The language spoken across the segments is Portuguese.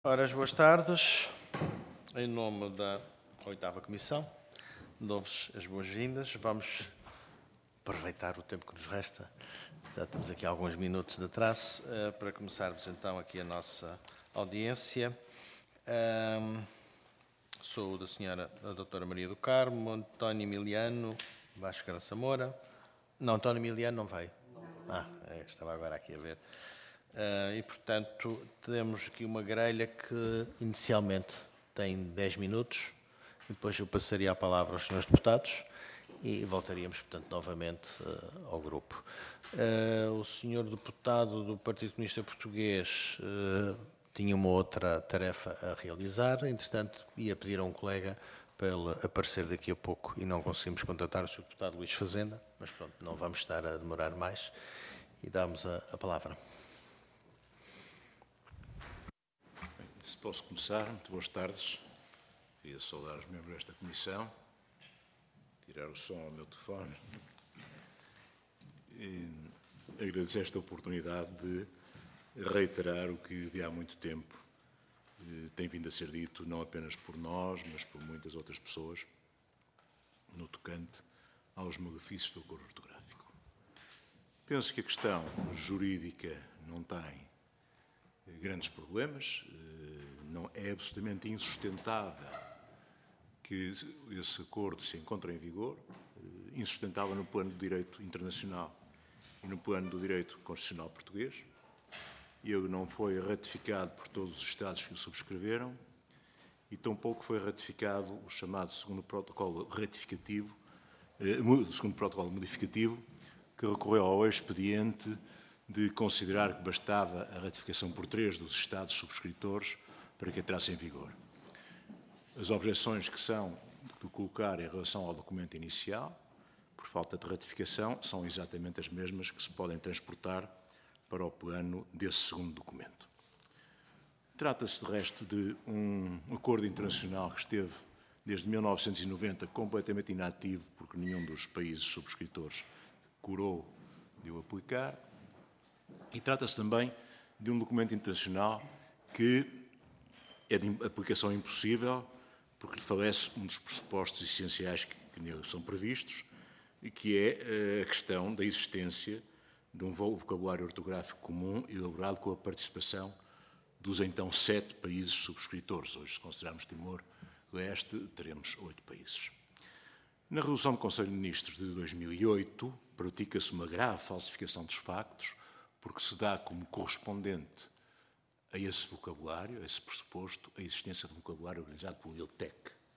Ora, boas tardes. Em nome da 8ª Comissão, dou-vos as boas-vindas. Vamos aproveitar o tempo que nos resta. Já temos aqui alguns minutos de atraso para começarmos então aqui a nossa audiência. Sou da senhora a doutora Maria do Carmo, António Emiliano, Vasco Graça Moura. Não, António Emiliano não veio. Estava agora aqui a ver. E, portanto, temos aqui uma grelha que inicialmente tem 10 minutos, e depois eu passaria a palavra aos senhores deputados e voltaríamos, portanto, novamente ao grupo. O senhor deputado do Partido Comunista Português tinha uma outra tarefa a realizar, entretanto, ia pedir a um colega para ele aparecer daqui a pouco e não conseguimos contatar o senhor deputado Luís Fazenda, mas pronto, não vamos estar a demorar mais e damos a palavra. Se posso começar, muito boas tardes. Queria saudar os membros desta comissão, tirar o som ao meu telefone e agradecer esta oportunidade de reiterar o que de há muito tempo tem vindo a ser dito, não apenas por nós, mas por muitas outras pessoas, no tocante aos malefícios do acordo ortográfico. Penso que a questão jurídica não tem grandes problemas, não é absolutamente insustentável que esse acordo se encontre em vigor, insustentável no plano do direito internacional e no plano do direito constitucional português. Ele não foi ratificado por todos os Estados que o subscreveram e tampouco foi ratificado o chamado segundo protocolo ratificativo, segundo protocolo modificativo, que recorreu ao expediente de considerar que bastava a ratificação por 3 dos Estados subscritores para que entrasse em vigor. As objeções que são de colocar em relação ao documento inicial, por falta de ratificação, são exatamente as mesmas que se podem transportar para o plano desse segundo documento. Trata-se, de resto, de um acordo internacional que esteve, desde 1990, completamente inativo, porque nenhum dos países subscritores curou de o aplicar. E trata-se também de um documento internacional que é de aplicação impossível, porque falece um dos pressupostos essenciais que nele são previstos, e que é a questão da existência de um vocabulário ortográfico comum elaborado com a participação dos então 7 países subscritores. Hoje, se considerarmos Timor-Leste, teremos 8 países. Na resolução do Conselho de Ministros de 2008, pratica-se uma grave falsificação dos factos, porque se dá como correspondente a esse vocabulário, a esse pressuposto, a existência de um vocabulário organizado pelo ILTEC,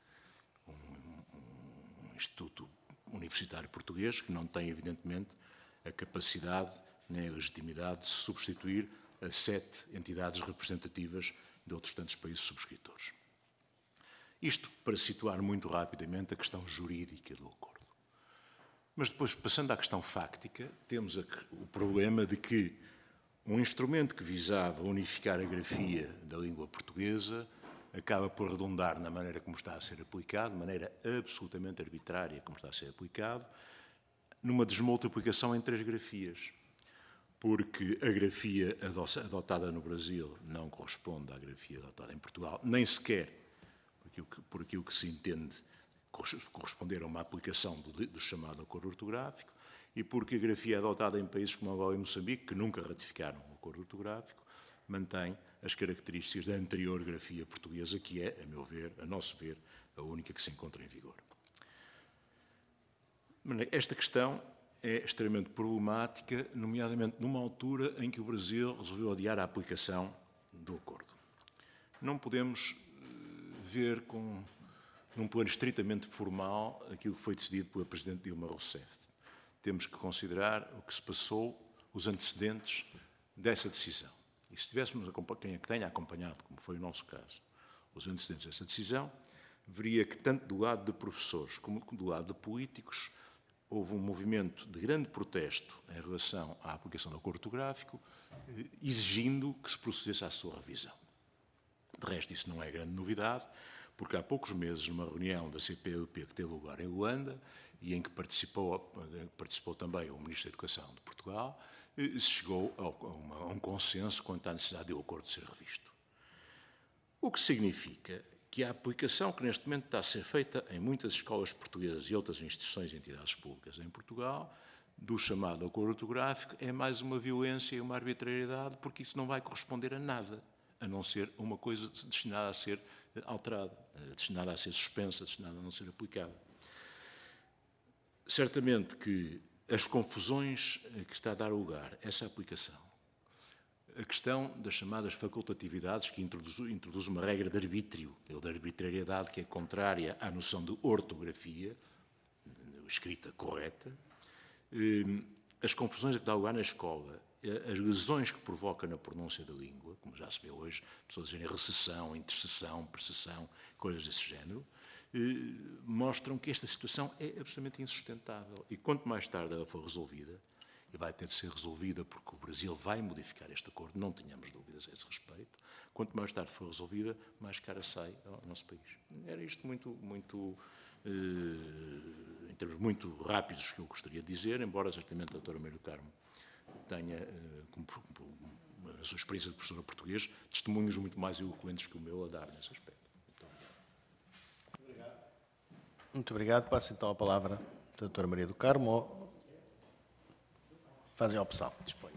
um instituto universitário português que não tem, evidentemente, a capacidade nem a legitimidade de se substituir a 7 entidades representativas de outros tantos países subscritores. Isto para situar muito rapidamente a questão jurídica do acordo. Mas depois, passando à questão fáctica, temos o problema de que um instrumento que visava unificar a grafia da língua portuguesa acaba por redundar na maneira como está a ser aplicado, de maneira absolutamente arbitrária como está a ser aplicado, numa desmultiplicação em 3 grafias. Porque a grafia adotada no Brasil não corresponde à grafia adotada em Portugal, nem sequer por aquilo que se entende corresponder a uma aplicação do chamado acordo ortográfico, e porque a grafia adotada em países como Angola e Moçambique, que nunca ratificaram o acordo ortográfico, mantém as características da anterior grafia portuguesa, que é, a meu ver, a nosso ver, a única que se encontra em vigor. Esta questão é extremamente problemática, nomeadamente numa altura em que o Brasil resolveu adiar a aplicação do acordo. Não podemos ver num plano estritamente formal aquilo que foi decidido pela Presidente Dilma Rousseff. Temos que considerar o que se passou, os antecedentes dessa decisão. E se tivéssemos quem tenha acompanhado, como foi o nosso caso, os antecedentes dessa decisão, veria que tanto do lado de professores como do lado de políticos houve um movimento de grande protesto em relação à aplicação do acordo ortográfico, exigindo que se procedesse à sua revisão. De resto, isso não é grande novidade, porque há poucos meses, numa reunião da CPLP que teve lugar em Luanda, e em que participou também o Ministro da Educação de Portugal, se chegou a um consenso quanto à necessidade do acordo ser revisto. O que significa que a aplicação que neste momento está a ser feita em muitas escolas portuguesas e outras instituições e entidades públicas em Portugal, do chamado acordo ortográfico, é mais uma violência e uma arbitrariedade, porque isso não vai corresponder a nada, a não ser uma coisa destinada a ser alterada, destinada a ser suspensa, destinada a não ser aplicada. Certamente que as confusões que está a dar lugar essa aplicação, a questão das chamadas facultatividades, que introduz uma regra de arbítrio, ou de arbitrariedade, que é contrária à noção de ortografia, escrita correta, as confusões que dá lugar na escola, as lesões que provoca na pronúncia da língua, como já se vê hoje, pessoas dizerem recessão, intercessão, precessão, coisas desse género, mostram que esta situação é absolutamente insustentável. E quanto mais tarde ela for resolvida, e vai ter de ser resolvida porque o Brasil vai modificar este acordo, não tenhamos dúvidas a esse respeito, quanto mais tarde for resolvida, mais cara sai ao nosso país. Era isto em termos muito rápidos que eu gostaria de dizer, embora certamente a doutora Maria do Carmo tenha, na sua experiência de professora português, testemunhos muito mais eloquentes que o meu a dar nesse aspecto. Muito obrigado. Passo então a palavra à doutora Maria do Carmo. Fazem a opção. Disponha.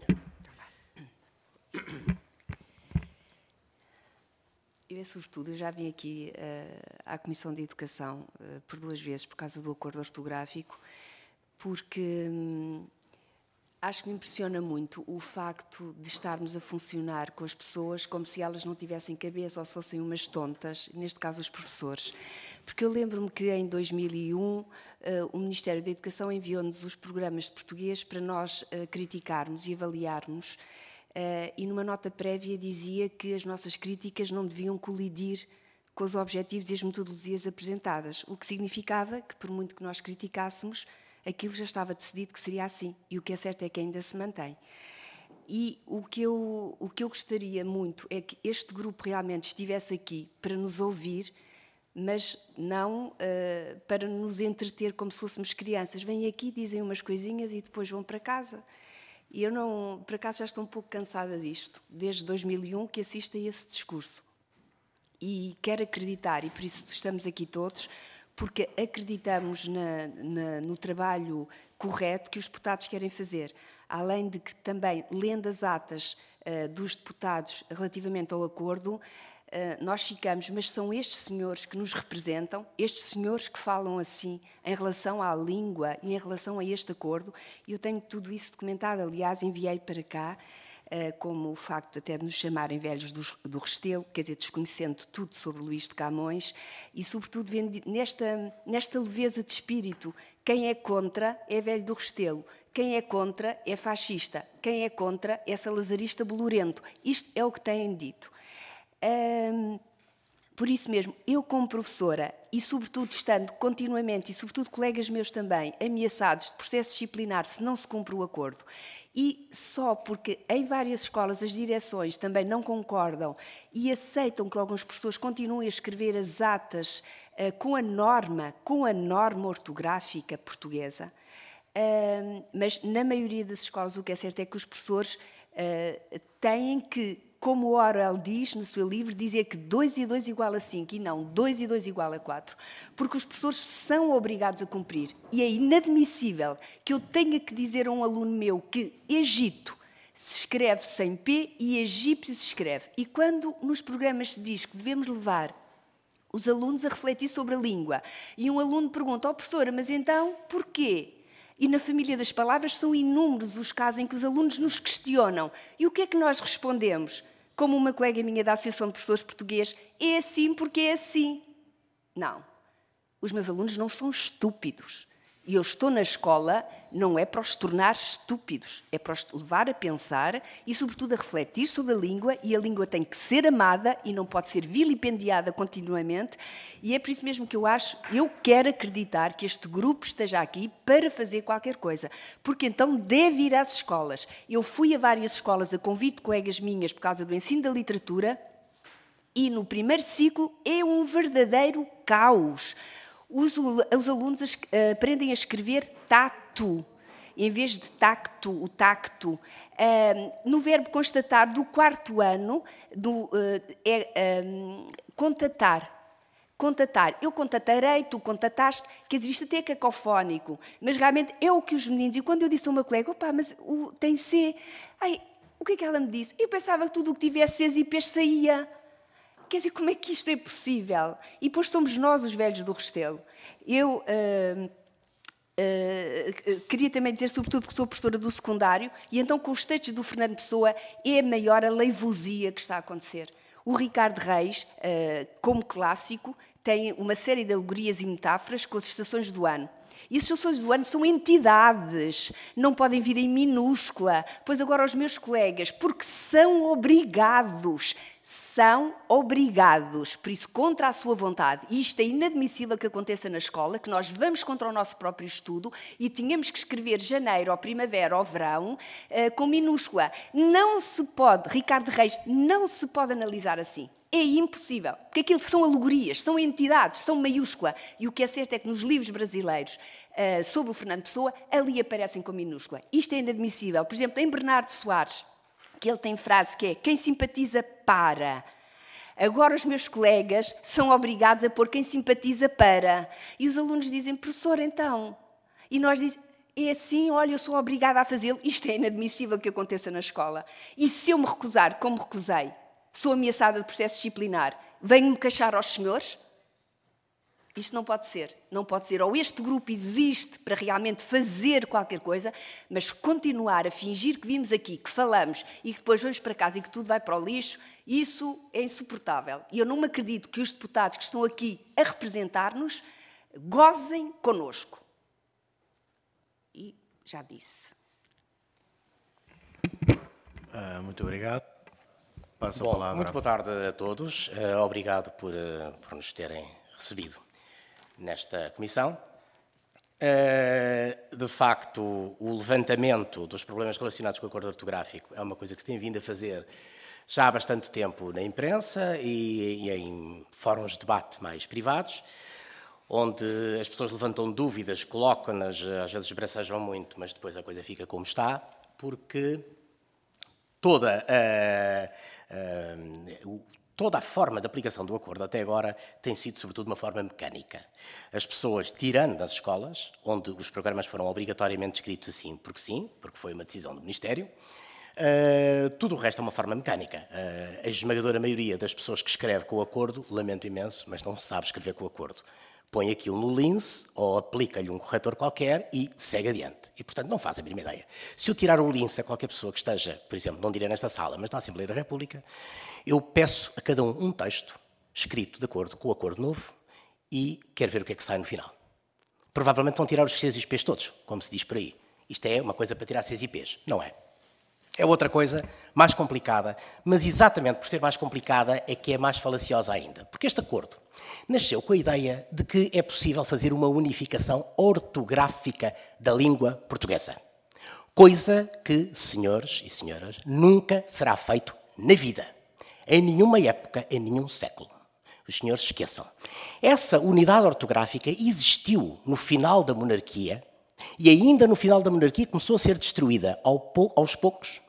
Sobretudo, eu já vim aqui à Comissão de Educação por 2 vezes por causa do acordo ortográfico, porque acho que me impressiona muito o facto de estarmos a funcionar com as pessoas como se elas não tivessem cabeça ou se fossem umas tontas, neste caso os professores. Porque eu lembro-me que em 2001 o Ministério da Educação enviou-nos os programas de português para nós criticarmos e avaliarmos, e numa nota prévia dizia que as nossas críticas não deviam colidir com os objetivos e as metodologias apresentadas, o que significava que, por muito que nós criticássemos, aquilo já estava decidido que seria assim, e o que é certo é que ainda se mantém. E o que eu gostaria muito é que este grupo realmente estivesse aqui para nos ouvir, mas não para nos entreter como se fôssemos crianças. Vêm aqui, dizem umas coisinhas e depois vão para casa. E eu não, por acaso já estou um pouco cansada disto, desde 2001 que assisto a esse discurso. E quero acreditar, e por isso estamos aqui todos, porque acreditamos no trabalho correto que os deputados querem fazer. Além de que também, lendo as atas dos deputados relativamente ao acordo, nós ficamos, mas são estes senhores que nos representam, estes senhores que falam assim em relação à língua e em relação a este acordo, e eu tenho tudo isso documentado, aliás, enviei para cá, como o facto até de nos chamarem velhos do Restelo, quer dizer, desconhecendo tudo sobre Luís de Camões, e sobretudo vendo nesta leveza de espírito, quem é contra é velho do Restelo, quem é contra é fascista, quem é contra é salazarista bolorento. Isto é o que têm dito. Por isso mesmo, eu como professora, e sobretudo estando continuamente, e sobretudo colegas meus também, ameaçados de processo disciplinar se não se cumpre o acordo, e só porque em várias escolas as direções também não concordam e aceitam que alguns professores continuem a escrever as atas com a norma ortográfica portuguesa, mas na maioria das escolas o que é certo é que os professores têm que, como o Orwell diz no seu livro, dizer que 2 e 2 igual a 5 e não 2 e 2 igual a 4, porque os professores são obrigados a cumprir. E é inadmissível que eu tenha que dizer a um aluno meu que Egito se escreve sem P e egípcio se escreve. E quando nos programas se diz que devemos levar os alunos a refletir sobre a língua, e um aluno pergunta, professora, mas então porquê? E na família das palavras são inúmeros os casos em que os alunos nos questionam. E o que é que nós respondemos? Como uma colega minha da Associação de Professores Portugueses, é assim porque é assim. Não. Os meus alunos não são estúpidos. E eu estou na escola, não é para os tornar estúpidos, é para os levar a pensar e, sobretudo, a refletir sobre a língua, e a língua tem que ser amada e não pode ser vilipendiada continuamente, e é por isso mesmo que eu quero acreditar que este grupo esteja aqui para fazer qualquer coisa, porque então deve ir às escolas. Eu fui a várias escolas a convite de colegas minhas por causa do ensino da literatura, e no primeiro ciclo é um verdadeiro caos. Os alunos aprendem a escrever tato. em vez de tacto, o tacto, no verbo constatar do 4º ano, contatar. Contatar. Eu contatarei, tu contataste, quer dizer, isto até é cacofónico, mas realmente é o que os meninos... E quando eu disse ao meu colega, opá, mas tem C... Ai, o que é que ela me disse? Eu pensava que tudo o que tivesse Cs e Ps saía. Quer dizer, como é que isto é possível? E depois somos nós os velhos do Restelo. Eu queria também dizer, sobretudo porque sou professora do secundário, e então com os textos do Fernando Pessoa é maior a leivosia que está a acontecer. O Ricardo Reis, como clássico, tem uma série de alegorias e metáforas com as estações do ano. E as estações do ano são entidades, não podem vir em minúscula. Pois agora os meus colegas, porque são obrigados, por isso, contra a sua vontade. E isto é inadmissível que aconteça na escola, que nós vamos contra o nosso próprio estudo e tínhamos que escrever janeiro, ou primavera, ou verão, com minúscula. Não se pode, Ricardo Reis, não se pode analisar assim. É impossível, porque aquilo são alegorias, são entidades, são maiúscula. E o que é certo é que nos livros brasileiros sobre o Fernando Pessoa, ali aparecem com minúscula. Isto é inadmissível. Por exemplo, em Bernardo Soares, que ele tem frase que é: quem simpatiza para. Agora os meus colegas são obrigados a pôr quem simpatiza para. E os alunos dizem: professor, então. E nós dizemos: é assim, olha, eu sou obrigada a fazê-lo. Isto é inadmissível que aconteça na escola. E se eu me recusar, como recusei, sou ameaçada de processo disciplinar, venho-me queixar aos senhores? Isto não pode ser. Não pode ser. Ou este grupo existe para realmente fazer qualquer coisa, mas continuar a fingir que vimos aqui, que falamos e que depois vamos para casa e que tudo vai para o lixo, isso é insuportável. E eu não me acredito que os deputados que estão aqui a representar-nos gozem connosco. E já disse. Muito obrigado. Passo a Bom, palavra. muito boa tarde a todos. Obrigado por nos terem recebido nesta comissão. De facto, o levantamento dos problemas relacionados com o acordo ortográfico é uma coisa que se tem vindo a fazer já há bastante tempo na imprensa e em fóruns de debate mais privados, onde as pessoas levantam dúvidas, colocam-nas, às vezes bracejam muito, mas depois a coisa fica como está, porque toda a forma de aplicação do acordo até agora tem sido, sobretudo, de uma forma mecânica. As pessoas, tirando das escolas, onde os programas foram obrigatoriamente escritos assim, porque foi uma decisão do Ministério, tudo o resto é uma forma mecânica. A esmagadora maioria das pessoas que escreve com o acordo, lamento imenso, mas não sabe escrever com o acordo. Põe aquilo no lince ou aplica-lhe um corretor qualquer e segue adiante. E, portanto, não faz a mínima ideia. Se eu tirar o lince a qualquer pessoa que esteja, por exemplo, não direi nesta sala, mas na Assembleia da República, eu peço a cada um texto escrito de acordo com o acordo novo e quero ver o que é que sai no final. Provavelmente vão tirar os Cs e os Ps todos, como se diz por aí. Isto é uma coisa para tirar Cs e Ps. Não é. É outra coisa, mais complicada, mas exatamente por ser mais complicada é que é mais falaciosa ainda. Porque este acordo nasceu com a ideia de que é possível fazer uma unificação ortográfica da língua portuguesa. Coisa que, senhores e senhoras, nunca será feito na vida. Em nenhuma época, em nenhum século. Os senhores esqueçam. Essa unidade ortográfica existiu no final da monarquia e ainda no final da monarquia começou a ser destruída aos poucos,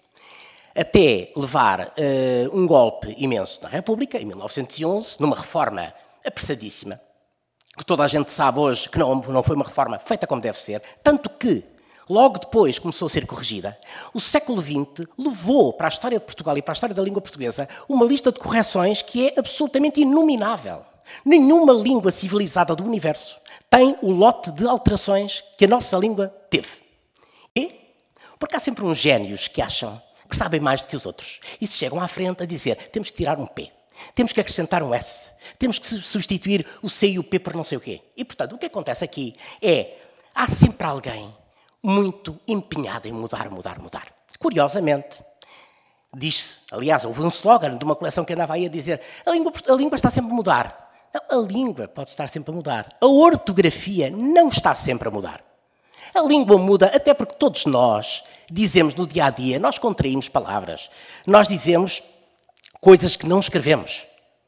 até levar um golpe imenso na República, em 1911, numa reforma apressadíssima, que toda a gente sabe hoje que não foi uma reforma feita como deve ser, tanto que, logo depois começou a ser corrigida. O século XX levou para a história de Portugal e para a história da língua portuguesa uma lista de correções que é absolutamente inominável. Nenhuma língua civilizada do universo tem o lote de alterações que a nossa língua teve. E porque há sempre uns génios que acham que sabem mais do que os outros e se chegam à frente a dizer: temos que tirar um P, temos que acrescentar um S, temos que substituir o C e o P por não sei o quê. E, portanto, o que acontece aqui é, há sempre alguém muito empenhado em mudar. Curiosamente, diz-se, aliás, houve um slogan de uma coleção que andava aí a dizer: a língua está sempre a mudar. Não, a língua pode estar sempre a mudar. A ortografia não está sempre a mudar. A língua muda até porque todos nós dizemos no dia-a-dia, nós contraímos palavras, nós dizemos coisas que não escrevemos.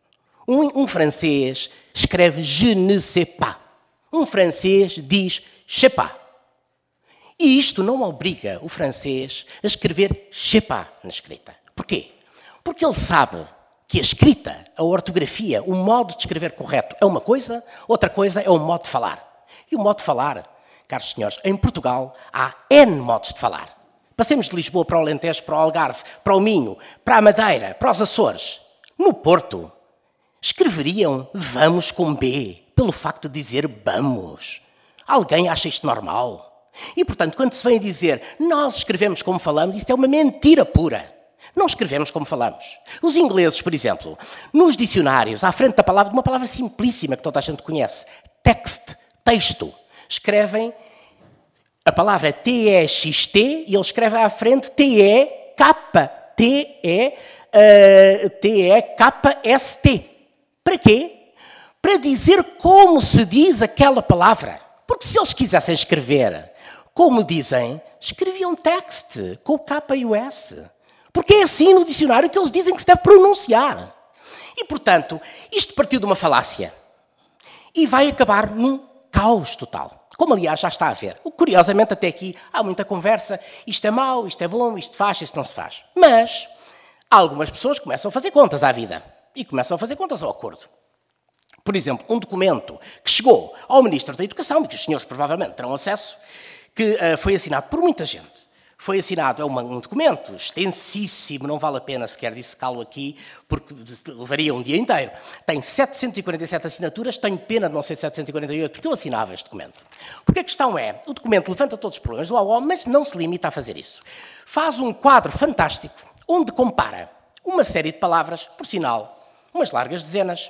Um francês escreve je ne sais pas. Um francês diz je sais pas. E isto não obriga o francês a escrever je pas na escrita. Porquê? Porque ele sabe que a escrita, a ortografia, o modo de escrever correto é uma coisa, outra coisa é o modo de falar. E o modo de falar, caros senhores, em Portugal há N modos de falar. Passemos de Lisboa para o Alentejo, para o Algarve, para o Minho, para a Madeira, para os Açores. No Porto, escreveriam vamos com B, pelo facto de dizer vamos. Alguém acha isto normal? E, portanto, quando se vem dizer nós escrevemos como falamos, isto é uma mentira pura. Não escrevemos como falamos. Os ingleses, por exemplo, nos dicionários, à frente da palavra, de uma palavra simplíssima que toda a gente conhece, text, texto, escrevem a palavra T-E-X-T e eles escrevem à frente T-E-K-S-T. Para quê? Para dizer como se diz aquela palavra. Porque se eles quisessem escrever como dizem, escreviam text com o K e o S. Porque é assim no dicionário que eles dizem que se deve pronunciar. E, portanto, isto partiu de uma falácia. E vai acabar num caos total. Como, aliás, já está a ver. Curiosamente, até aqui, há muita conversa. Isto é mau, isto é bom, isto faz, isto não se faz. Mas, algumas pessoas começam a fazer contas à vida. E começam a fazer contas ao acordo. Por exemplo, um documento que chegou ao Ministro da Educação, e que os senhores provavelmente terão acesso, que foi assinado por muita gente. Foi assinado, é um documento extensíssimo, não vale a pena sequer dissecá-lo aqui, porque levaria um dia inteiro. Tem 747 assinaturas, tenho pena de não ser 748, porque eu assinava este documento. Porque a questão é, o documento levanta todos os problemas do AO, mas não se limita a fazer isso. Faz um quadro fantástico, onde compara uma série de palavras, por sinal, umas largas dezenas,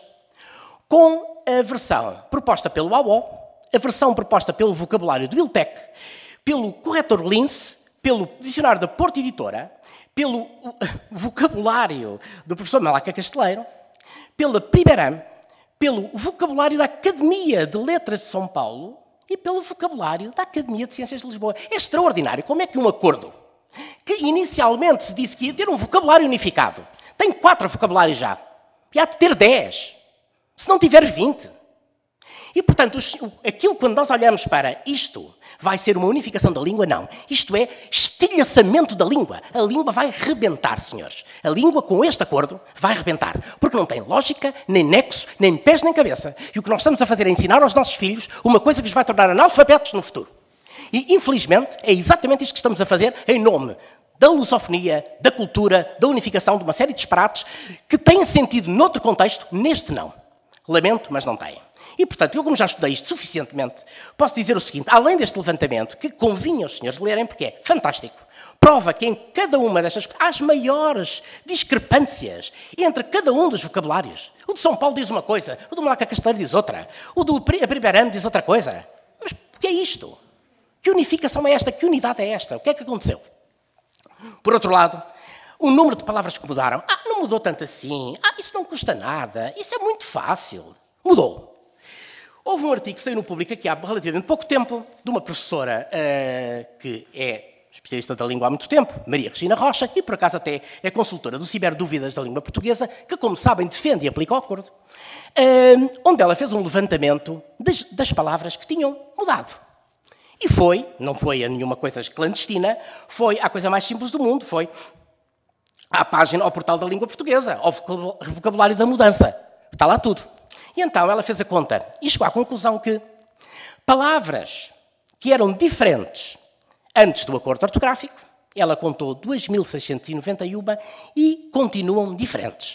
com a versão proposta pelo AO, a versão proposta pelo vocabulário do ILTEC, pelo corretor Lince, pelo dicionário da Porta Editora, pelo vocabulário do professor Malaca Casteleiro, pela Primeram, pelo vocabulário da Academia de Letras de São Paulo e pelo vocabulário da Academia de Ciências de Lisboa. É extraordinário como é que um acordo, que inicialmente se disse que ia ter um vocabulário unificado, tem 4 vocabulários já, e há de ter 10, se não tiver 20. E, portanto, aquilo quando nós olhamos para isto, vai ser uma unificação da língua? Não. Isto é estilhaçamento da língua. A língua vai rebentar, senhores. A língua, com este acordo, vai rebentar. Porque não tem lógica, nem nexo, nem pés, nem cabeça. E o que nós estamos a fazer é ensinar aos nossos filhos uma coisa que os vai tornar analfabetos no futuro. E, infelizmente, é exatamente isto que estamos a fazer em nome da lusofonia, da cultura, da unificação de uma série de disparates que têm sentido noutro contexto, neste não. Lamento, mas não têm. E, portanto, eu como já estudei isto suficientemente, posso dizer o seguinte, além deste levantamento, que convinha aos senhores lerem, porque é fantástico, prova que em cada uma destas há as maiores discrepâncias entre cada um dos vocabulários. O de São Paulo diz uma coisa, o do Malaca Casteleiro diz outra, o do Primeram diz outra coisa. Mas o que é isto? Que unificação é esta? Que unidade é esta? O que é que aconteceu? Por outro lado, o número de palavras que mudaram. Não mudou tanto assim. Isso não custa nada. Isso é muito fácil. Mudou. Houve um artigo que saiu no Público aqui há relativamente pouco tempo, de uma professora que é especialista da língua há muito tempo, Maria Regina Rocha, e por acaso até é consultora do Ciberdúvidas da língua portuguesa, que, como sabem, defende e aplica o acordo, onde ela fez um levantamento das palavras que tinham mudado. E não foi a nenhuma coisa clandestina, foi a coisa mais simples do mundo, foi à página, ao portal da língua portuguesa, ao vocabulário da mudança. Está lá tudo. E então ela fez a conta e chegou à conclusão que palavras que eram diferentes antes do acordo ortográfico, ela contou 2.691 e continuam diferentes.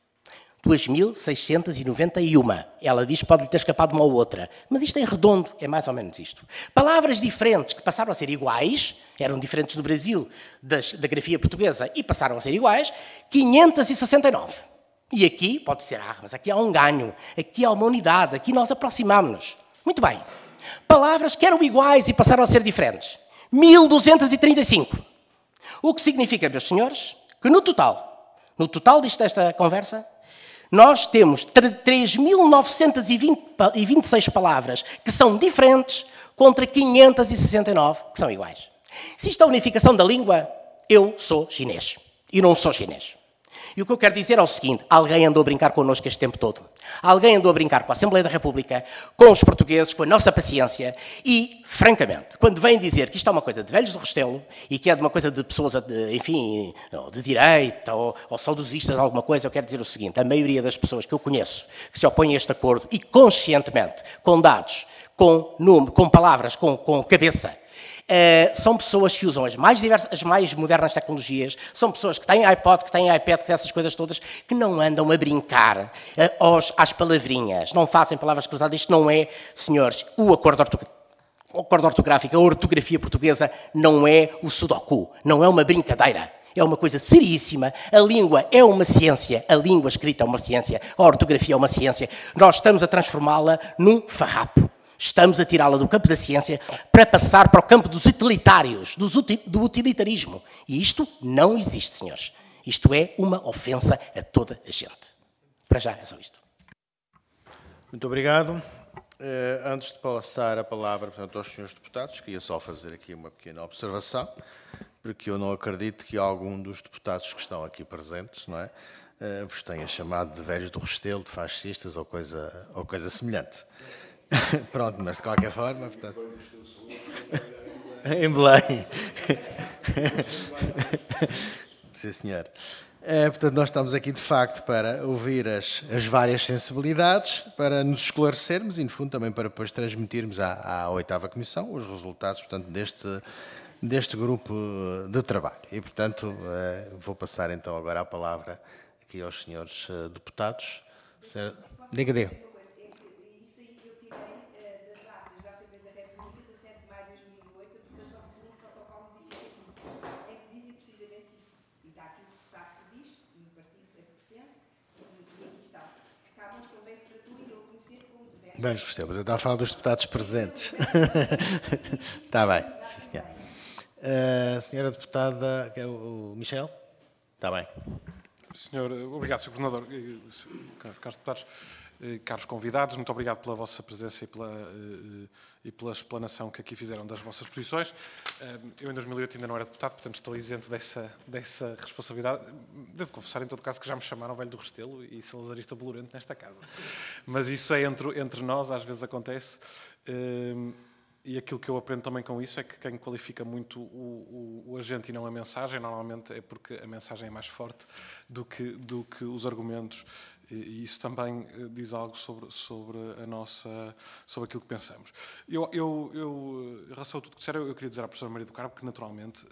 2.691. Ela diz que pode-lhe ter escapado uma ou outra, mas isto é redondo, é mais ou menos isto. Palavras diferentes que passaram a ser iguais, eram diferentes do Brasil, da grafia portuguesa, e passaram a ser iguais, 569. E aqui, pode ser, mas aqui há um ganho, aqui há uma unidade, aqui nós aproximámos-nos. Muito bem. Palavras que eram iguais e passaram a ser diferentes. 1.235. O que significa, meus senhores, que no total desta conversa, nós temos 3.926 palavras que são diferentes contra 569 que são iguais. Se isto é a unificação da língua, eu sou chinês. E não sou chinês. E o que eu quero dizer é o seguinte: alguém andou a brincar connosco este tempo todo. Alguém andou a brincar com a Assembleia da República, com os portugueses, com a nossa paciência e, francamente, quando vêm dizer que isto é uma coisa de velhos do Restelo e que é de uma coisa de pessoas, enfim, de direita ou saudosistas, alguma coisa, eu quero dizer o seguinte: a maioria das pessoas que eu conheço que se opõem a este acordo e conscientemente, com dados, com número, com palavras, com cabeça, são pessoas que usam as mais modernas tecnologias, são pessoas que têm iPod, que têm iPad, que têm essas coisas todas, que não andam a brincar às palavrinhas, não fazem palavras cruzadas. Isto não é, senhores, o acordo ortográfico, a ortografia portuguesa não é o sudoku, não é uma brincadeira. É uma coisa seríssima. A língua é uma ciência. A língua escrita é uma ciência. A ortografia é uma ciência. Nós estamos a transformá-la num farrapo. Estamos a tirá-la do campo da ciência para passar para o campo dos utilitários, do utilitarismo. E isto não existe, senhores. Isto é uma ofensa a toda a gente. Para já, é só isto. Muito obrigado. Antes de passar a palavra, portanto, aos senhores deputados, queria só fazer aqui uma pequena observação, porque eu não acredito que algum dos deputados que estão aqui presentes, não é, vos tenha chamado de velhos do Restelo, de fascistas ou coisa semelhante. Pronto, mas de qualquer forma, portanto... Em Belém. Sim, senhor. Portanto, nós estamos aqui, de facto, para ouvir as várias sensibilidades, para nos esclarecermos e, no fundo, também para depois transmitirmos à 8ª Comissão os resultados, portanto, deste grupo de trabalho. E, portanto, vou passar, então, agora a palavra aqui aos senhores deputados. Diga. Bem, gostei, mas eu estava a falar dos deputados presentes. Está bem, sim, senhor. Senhora deputada, que é o Michel? Está bem. Obrigado, Sr. Governador, caros deputados, caros convidados, muito obrigado pela vossa presença e pela explanação que aqui fizeram das vossas posições. Eu, em 2008, ainda não era deputado, portanto, estou isento dessa responsabilidade. Devo confessar, em todo caso, que já me chamaram velho do Restelo e salazarista bolorento nesta casa. Mas isso é entre nós, às vezes acontece. E aquilo que eu aprendo também com isso é que quem qualifica muito o agente e não a mensagem, normalmente é porque a mensagem é mais forte do que os argumentos. E isso também diz algo sobre aquilo que pensamos. Em relação a tudo que disseram, eu queria dizer à professora Maria do Carmo que, naturalmente,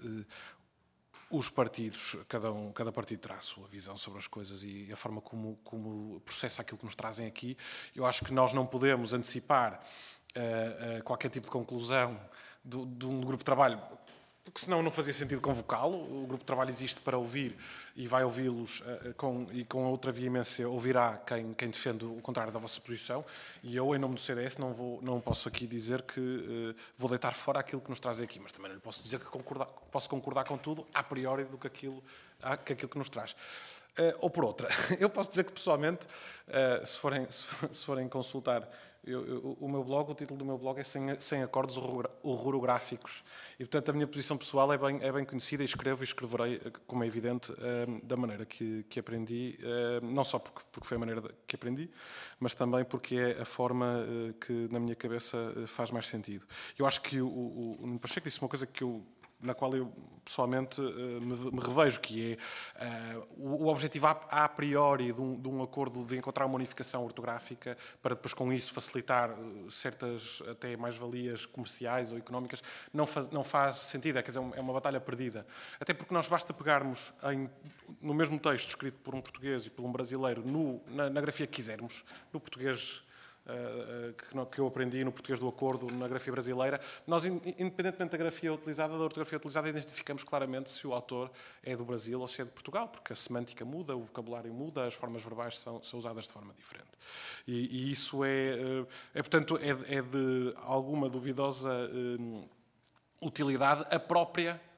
os partidos, cada partido terá a sua visão sobre as coisas e a forma como processa aquilo que nos trazem aqui. Eu acho que nós não podemos antecipar qualquer tipo de conclusão de um grupo de trabalho, porque senão não fazia sentido convocá-lo. O grupo de trabalho existe para ouvir e vai ouvi-los com outra veemência ouvirá quem defende o contrário da vossa posição, e eu, em nome do CDS, não posso aqui dizer que vou deitar fora aquilo que nos trazem aqui, mas também não lhe posso dizer que posso concordar com tudo a priori do que aquilo que nos traz. Ou por outra, eu posso dizer que pessoalmente, se forem consultar o meu blog, o título do meu blog é Sem Acordos Horrorográficos, e portanto a minha posição pessoal é bem conhecida, e escreverei, como é evidente, da maneira que aprendi, não só porque foi a maneira que aprendi, mas também porque é a forma que na minha cabeça faz mais sentido. Eu acho que o Nuno Pacheco disse uma coisa na qual eu pessoalmente me revejo, que é o objetivo a priori de um acordo de encontrar uma unificação ortográfica para depois com isso facilitar certas até mais-valias comerciais ou económicas, não faz sentido, quer dizer, é uma batalha perdida. Até porque nós basta pegarmos no mesmo texto escrito por um português e por um brasileiro na grafia que quisermos, no português que eu aprendi no português do acordo, na grafia brasileira, nós, independentemente da grafia utilizada, da ortografia utilizada, identificamos claramente se o autor é do Brasil ou se é de Portugal, porque a semântica muda, o vocabulário muda, as formas verbais são usadas de forma diferente. E isso portanto, é de alguma duvidosa utilidade a própria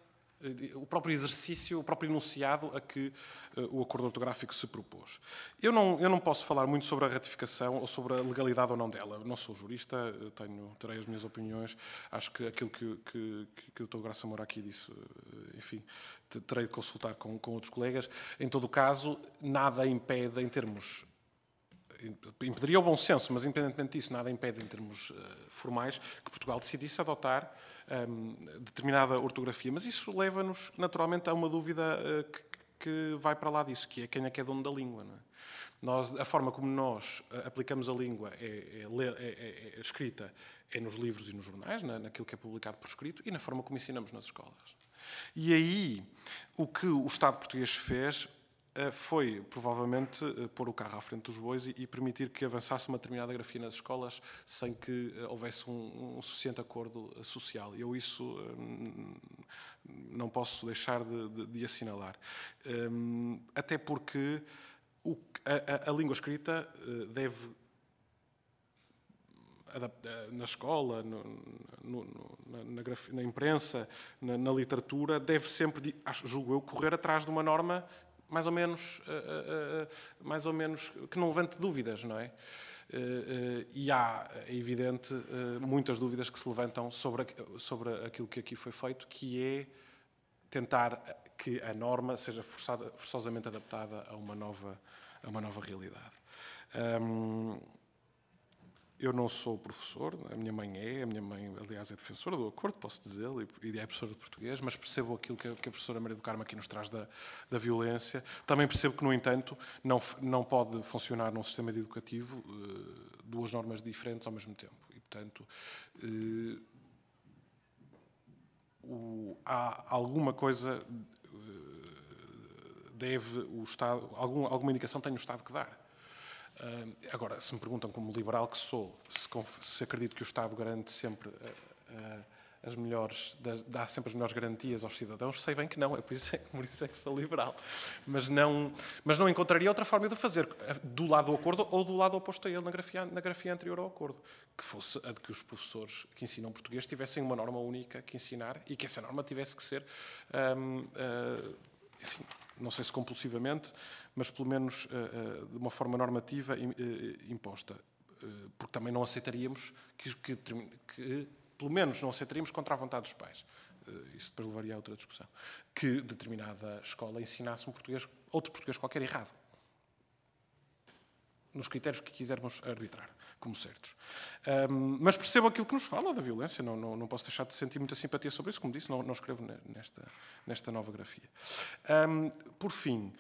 o próprio exercício, o próprio enunciado a que o acordo ortográfico se propôs. Eu não posso falar muito sobre a ratificação ou sobre a legalidade ou não dela. Eu não sou jurista, terei as minhas opiniões. Acho que aquilo que o Dr. Graça Moura aqui disse, enfim, terei de consultar com outros colegas. Em todo o caso, nada impede em termos... impediria o bom senso, mas independentemente disso, nada impede em termos formais que Portugal decidisse adotar determinada ortografia. Mas isso leva-nos naturalmente a uma dúvida que vai para lá disso, que é quem é que é dono da língua. Não é? A forma como nós aplicamos a língua é escrita é nos livros e nos jornais, naquilo que é publicado por escrito, e na forma como ensinamos nas escolas. E aí, o que o Estado português fez foi, provavelmente, pôr o carro à frente dos bois e permitir que avançasse uma determinada grafia nas escolas sem que houvesse um suficiente acordo social. Eu isso não posso deixar de assinalar. Até porque a língua escrita deve, na escola, na imprensa, na literatura, deve sempre, julgo eu, correr atrás de uma norma mais ou menos que não levante dúvidas, não é? E há, é evidente, muitas dúvidas que se levantam sobre aquilo que aqui foi feito, que é tentar que a norma seja forçosamente adaptada a uma nova realidade. Eu não sou professor, a minha mãe, aliás, é defensora do acordo, posso dizê-lo, e é professora de português, mas percebo aquilo que a professora Maria do Carmo aqui nos traz da violência. Também percebo que, no entanto, não pode funcionar num sistema educativo duas normas diferentes ao mesmo tempo. E, portanto, há alguma coisa deve o Estado, alguma indicação tem o Estado que dar. Agora, se me perguntam como liberal que sou, se acredito que o Estado garante sempre dá sempre as melhores garantias aos cidadãos, sei bem que não, por isso é que sou liberal. Mas não encontraria outra forma de o fazer, do lado do acordo ou do lado oposto a ele, na grafia anterior ao acordo, que fosse a de que os professores que ensinam português tivessem uma norma única que ensinar e que essa norma tivesse que ser, enfim, não sei se compulsivamente, mas pelo menos de uma forma normativa imposta. Porque também não aceitaríamos que pelo menos não aceitaríamos contra a vontade dos pais. Isso depois levaria a outra discussão. Que determinada escola ensinasse outro português qualquer errado. Nos critérios que quisermos arbitrar, como certos. Mas percebo aquilo que nos fala da violência, não posso deixar de sentir muita simpatia sobre isso, como disse, não escrevo nesta nova grafia. Por fim,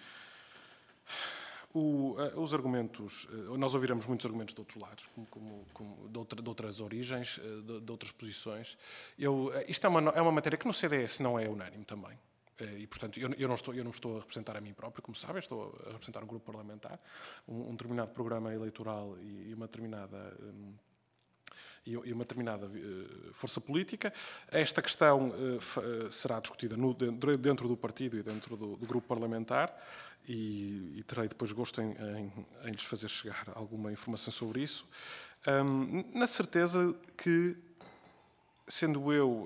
os argumentos, nós ouviremos muitos argumentos de outros lados, de outras origens, de outras posições. Isto é uma matéria que no CDS não é unânime também. E, portanto, eu não estou a representar a mim próprio, como sabem, estou a representar um grupo parlamentar, um determinado programa eleitoral e uma determinada força política. Esta questão será discutida dentro do partido e dentro do grupo parlamentar e terei depois gosto em lhes fazer chegar alguma informação sobre isso, na certeza que, sendo eu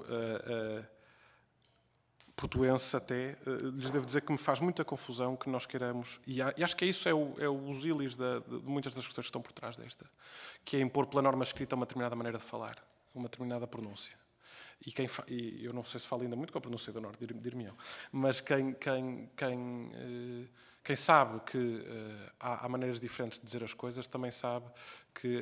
portuense até, lhes devo dizer que me faz muita confusão que nós queiramos, e acho que isso é o ílis de muitas das questões que estão por trás desta, que é impor pela norma escrita uma determinada maneira de falar, uma determinada pronúncia. E eu não sei se falo ainda muito com a pronúncia do Norte, dir-me-ão, mas quem sabe que há maneiras diferentes de dizer as coisas, também sabe que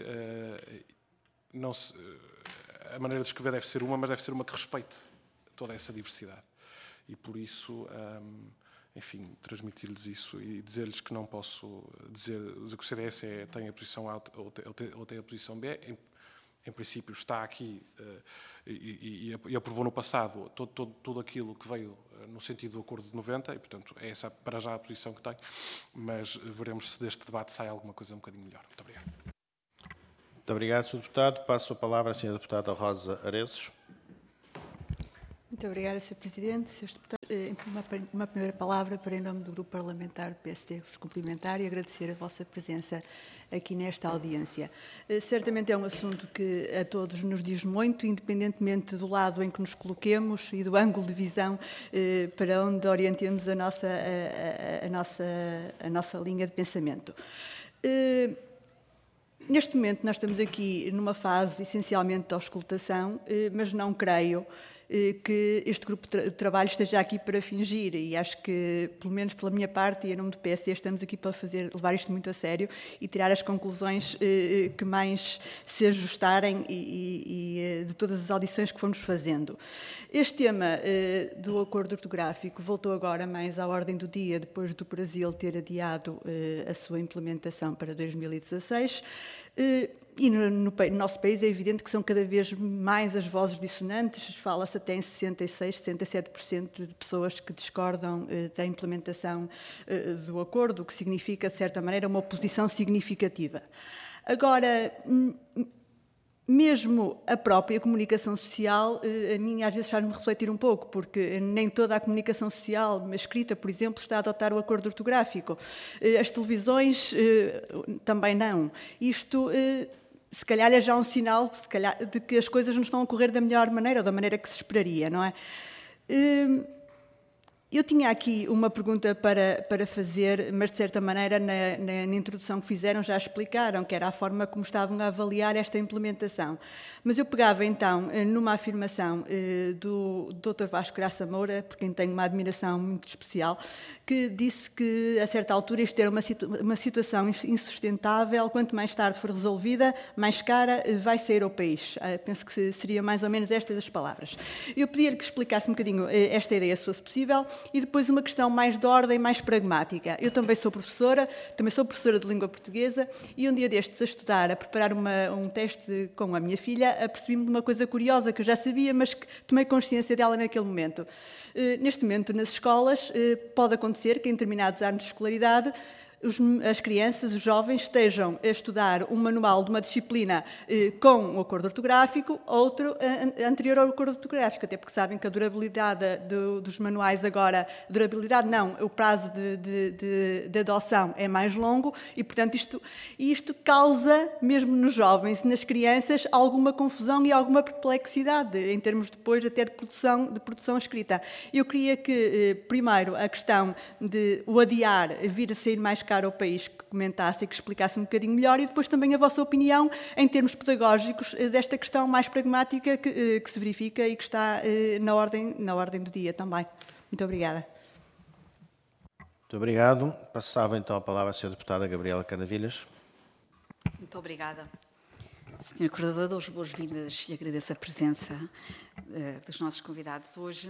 a maneira de escrever deve ser uma, mas deve ser uma que respeite toda essa diversidade. E por isso, enfim, transmitir-lhes isso e dizer-lhes que não posso dizer que o CDS tem a posição A ou tem a posição B. Em princípio está aqui e aprovou no passado tudo aquilo que veio no sentido do acordo de 90 e, portanto, é essa para já a posição que tem, mas veremos se deste debate sai alguma coisa um bocadinho melhor. Muito obrigado. Muito obrigado, Sr. Deputado. Passo a palavra à Sra. Deputada Rosa Arezes. Muito obrigada, Sr. Presidente, Srs. Deputados. Uma primeira palavra para, em nome do Grupo Parlamentar do PSD, vos cumprimentar e agradecer a vossa presença aqui nesta audiência. Certamente é um assunto que a todos nos diz muito, independentemente do lado em que nos coloquemos e do ângulo de visão para onde orientemos a nossa linha de pensamento. Neste momento nós estamos aqui numa fase essencialmente de auscultação, mas não creio que este grupo de trabalho esteja aqui para fingir, e acho que, pelo menos pela minha parte e em nome do PSD, estamos aqui para levar isto muito a sério e tirar as conclusões que mais se ajustarem de todas as audições que fomos fazendo. Este tema do acordo ortográfico voltou agora mais à ordem do dia, depois do Brasil ter adiado a sua implementação para 2016. E no nosso país é evidente que são cada vez mais as vozes dissonantes, fala-se até em 66%, 67% de pessoas que discordam da implementação do acordo, o que significa, de certa maneira, uma oposição significativa. Agora, mesmo a própria comunicação social, a mim às vezes faz-me refletir um pouco, porque nem toda a comunicação social escrita, por exemplo, está a adotar o acordo ortográfico. As televisões também não. Isto, se calhar, é já um sinal de que as coisas não estão a correr da melhor maneira, ou da maneira que se esperaria, não é? Eu tinha aqui uma pergunta para fazer, mas de certa maneira na introdução que fizeram já explicaram, que era a forma como estavam a avaliar esta implementação. Mas eu pegava então numa afirmação do Dr. Vasco Graça Moura, por quem tenho uma admiração muito especial, que disse que a certa altura isto era uma situação insustentável, quanto mais tarde for resolvida, mais cara vai sair ao país. Penso que seria mais ou menos estas as palavras. Eu pedia-lhe que explicasse um bocadinho esta ideia, se fosse possível. E depois uma questão mais de ordem, mais pragmática. Eu também sou professora de língua portuguesa, e um dia destes, a estudar, a preparar um teste com a minha filha, apercebi-me de uma coisa curiosa que eu já sabia, mas que tomei consciência dela naquele momento. Neste momento, nas escolas, pode acontecer que em determinados anos de escolaridade as crianças, os jovens, estejam a estudar um manual de uma disciplina com um acordo ortográfico, outro anterior ao acordo ortográfico, até porque sabem que a durabilidade dos manuais agora, o prazo de adoção é mais longo e, portanto, isto causa, mesmo nos jovens e nas crianças, alguma confusão e alguma perplexidade, em termos depois até de produção escrita. Eu queria que, primeiro, a questão de o adiar vir a sair mais caro ao país, que comentasse e que explicasse um bocadinho melhor, e depois também a vossa opinião em termos pedagógicos desta questão mais pragmática que se verifica e que está na ordem do dia também. Muito obrigada. Muito obrigado. Passava então a palavra à Sra. Deputada Gabriela Canavilhas. Muito obrigada. Sr. Coordenador, dou as boas-vindas e agradeço a presença dos nossos convidados hoje,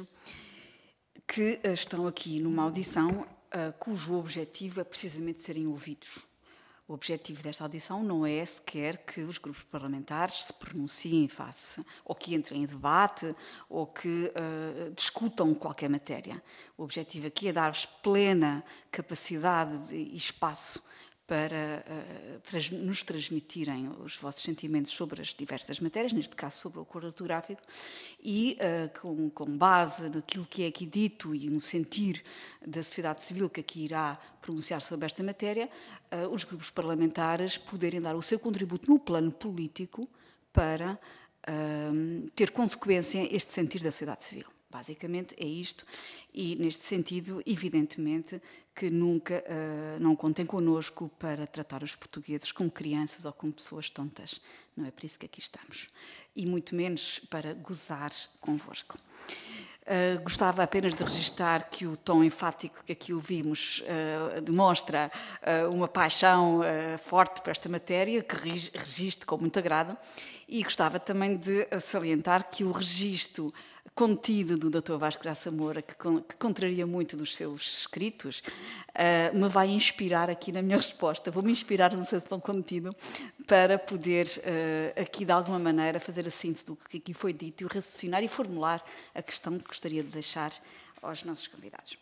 que estão aqui numa audição cujo objetivo é precisamente serem ouvidos. O objetivo desta audição não é sequer que os grupos parlamentares se pronunciem face, ou que entrem em debate, ou que discutam qualquer matéria. O objetivo aqui é dar-vos plena capacidade e espaço para nos transmitirem os vossos sentimentos sobre as diversas matérias, neste caso sobre o acordo ortográfico, e com base naquilo que é aqui dito e no sentir da sociedade civil que aqui irá pronunciar sobre esta matéria, os grupos parlamentares poderem dar o seu contributo no plano político para ter consequência este sentir da sociedade civil. Basicamente é isto, e neste sentido, evidentemente, que nunca não contem connosco para tratar os portugueses como crianças ou como pessoas tontas. Não é por isso que aqui estamos. E muito menos para gozar convosco. Gostava apenas de registar que o tom enfático que aqui ouvimos demonstra uma paixão forte para esta matéria, que registro com muito agrado, e gostava também de salientar que o registro contido do Dr. Vasco Graça Moura, que contraria muito dos seus escritos, me vai inspirar aqui na minha resposta. Vou-me inspirar no seu tom contido para poder aqui, de alguma maneira, fazer a síntese do que aqui foi dito e raciocinar e formular a questão que gostaria de deixar aos nossos convidados.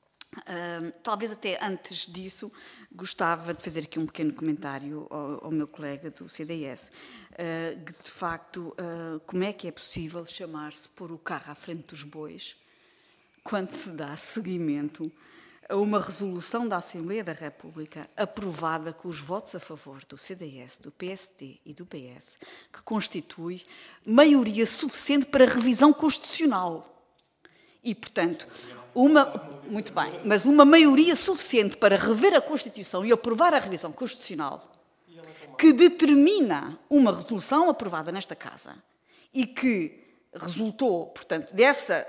Talvez até antes disso gostava de fazer aqui um pequeno comentário ao meu colega do CDS, de facto, como é que é possível chamar-se pôr o carro à frente dos bois quando se dá seguimento a uma resolução da Assembleia da República aprovada com os votos a favor do CDS, do PSD e do PS, que constitui maioria suficiente para revisão constitucional. E, portanto, muito bem, mas uma maioria suficiente para rever a Constituição e aprovar a revisão constitucional, que determina uma resolução aprovada nesta Casa e que resultou, portanto, dessa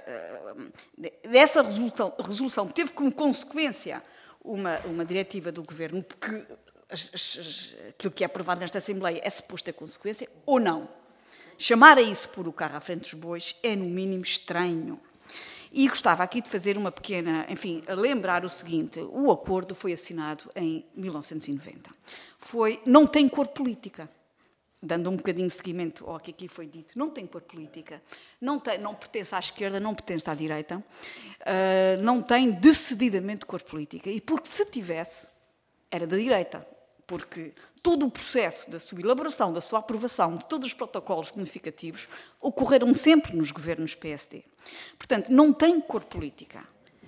resolução teve como consequência uma diretiva do Governo, porque aquilo que é aprovado nesta Assembleia é suposto ter consequência, ou não. Chamar a isso pôr o carro à frente dos bois é, no mínimo, estranho. E gostava aqui de fazer uma pequena, enfim, lembrar o seguinte: o acordo foi assinado em 1990. Não tem cor política. Dando um bocadinho de seguimento ao que aqui foi dito, não tem cor política, não pertence à esquerda, não pertence à direita, não tem decididamente cor política. E porque se tivesse, era da direita. Porque todo o processo da sua elaboração, da sua aprovação, de todos os protocolos modificativos, ocorreram sempre nos governos PSD. Portanto, não tem cor política.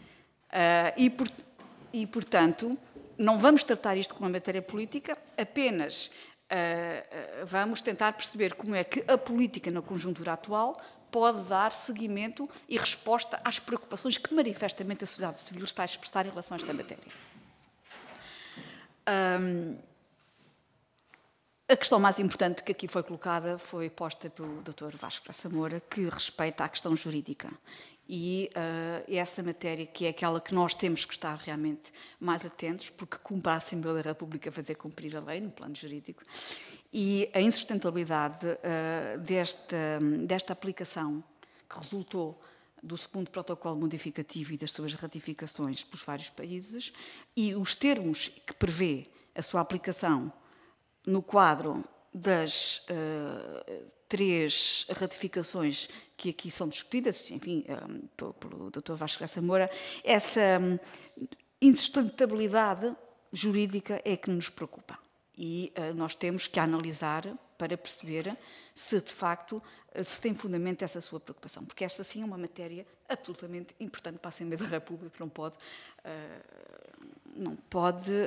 E, portanto, não vamos tratar isto como uma matéria política, apenas vamos tentar perceber como é que a política na conjuntura atual pode dar seguimento e resposta às preocupações que manifestamente a sociedade civil está a expressar em relação a esta matéria. A questão mais importante que aqui foi colocada foi posta pelo Dr. Vasco Graça Moura, que respeita à questão jurídica. E essa matéria, que é aquela que nós temos que estar realmente mais atentos, porque cumpre a Assembleia da República fazer cumprir a lei no plano jurídico, e a insustentabilidade desta aplicação que resultou do segundo protocolo modificativo e das suas ratificações pelos vários países, e os termos que prevê a sua aplicação no quadro das 3 ratificações que aqui são discutidas, enfim, pelo Dr. Vasco Graça Moura, essa insustentabilidade jurídica é que nos preocupa. E nós temos que analisar para perceber se, de facto, se tem fundamento essa sua preocupação. Porque esta, sim, é uma matéria absolutamente importante para a Assembleia da República, que não pode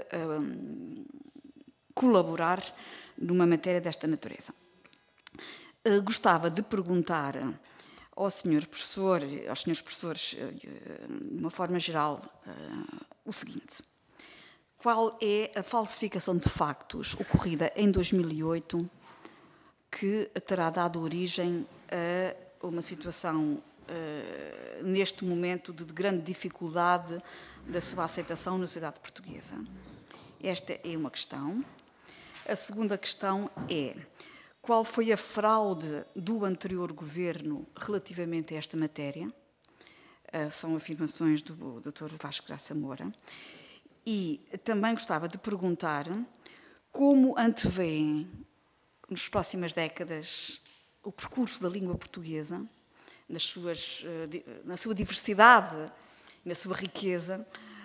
colaborar numa matéria desta natureza. Gostava de perguntar aos senhores professores, de uma forma geral, o seguinte: qual é a falsificação de factos ocorrida em 2008 que terá dado origem a uma situação, neste momento, de grande dificuldade da sua aceitação na sociedade portuguesa? Esta é uma questão. A segunda questão é: qual foi a fraude do anterior governo relativamente a esta matéria? São afirmações do Dr. Vasco Graça Moura. E também gostava de perguntar como antevêem, nas próximas décadas, o percurso da língua portuguesa, na sua diversidade, na sua riqueza,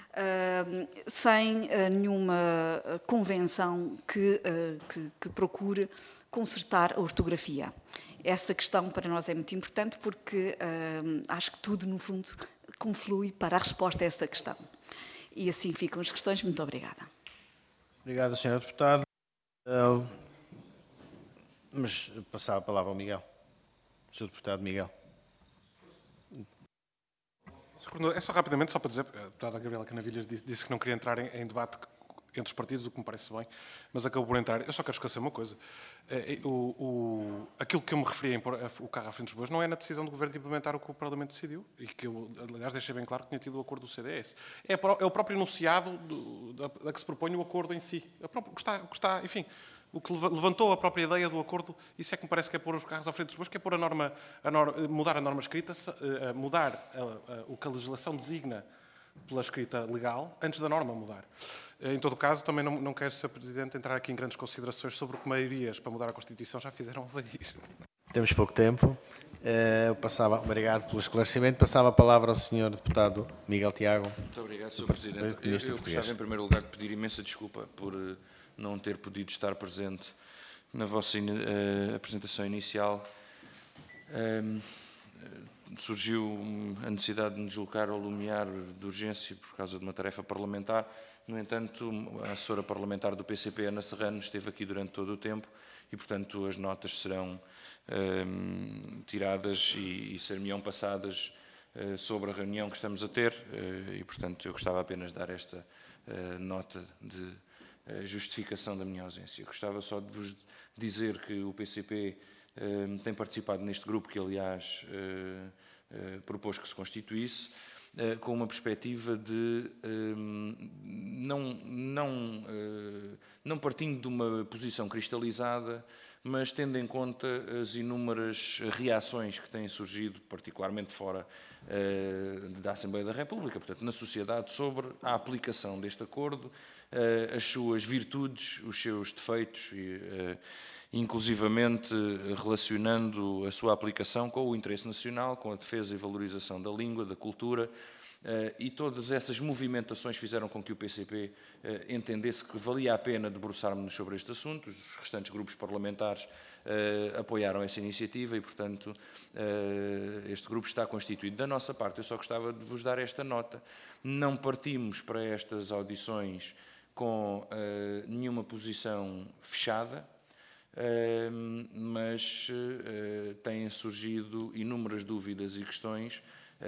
sem nenhuma convenção que procure consertar a ortografia. Essa questão para nós é muito importante porque acho que tudo, no fundo, conflui para a resposta a essa questão. E assim ficam as questões. Muito obrigada. Obrigado, Sr. Deputado. Mas passava a palavra ao Miguel. Sr. Deputado Miguel. É só rapidamente, só para dizer, a deputada Gabriela Canavilhas disse que não queria entrar em debate entre os partidos, o que me parece bem, mas acabou por entrar. Eu só quero esclarecer uma coisa. Aquilo que eu me referi em pôr o carro à frente dos bois não é na decisão do Governo de implementar o que o Parlamento decidiu, e que eu, aliás, deixei bem claro que tinha tido o acordo do CDS. É o próprio enunciado da que se propõe o acordo em si. Enfim, o que levantou a própria ideia do acordo, isso é que me parece que é pôr os carros à frente dos bois, que é pôr mudar a norma escrita, mudar o que a legislação designa pela escrita legal, antes da norma mudar. Em todo caso, também não quero, Sr. Presidente, entrar aqui em grandes considerações sobre o que maiorias para mudar a Constituição já fizeram ao país. Temos pouco tempo. Obrigado pelo esclarecimento. Passava a palavra ao Sr. Deputado Miguel Tiago. Muito obrigado, Sr. Presidente. Eu gostava, em primeiro lugar, de pedir imensa desculpa por não ter podido estar presente na vossa apresentação inicial. surgiu a necessidade de me deslocar ao Lumiar de urgência por causa de uma tarefa parlamentar. No entanto, a assessora parlamentar do PCP, Ana Serrano, esteve aqui durante todo o tempo e, portanto, as notas serão tiradas e ser-me-ão passadas sobre a reunião que estamos a ter e, portanto, eu gostava apenas de dar esta nota de justificação da minha ausência. Gostava só de vos dizer que o PCP tem participado neste grupo, que aliás propôs que se constituísse, com uma perspectiva de não partindo de uma posição cristalizada, mas tendo em conta as inúmeras reações que têm surgido, particularmente fora da Assembleia da República, portanto, na sociedade, sobre a aplicação deste acordo, as suas virtudes, os seus defeitos, inclusivamente relacionando a sua aplicação com o interesse nacional, com a defesa e valorização da língua, da cultura, e todas essas movimentações fizeram com que o PCP entendesse que valia a pena debruçarmos sobre este assunto. Os restantes grupos parlamentares apoiaram essa iniciativa e, portanto, este grupo está constituído. Da nossa parte, eu só gostava de vos dar esta nota. Não partimos para estas audições com nenhuma posição fechada, mas têm surgido inúmeras dúvidas e questões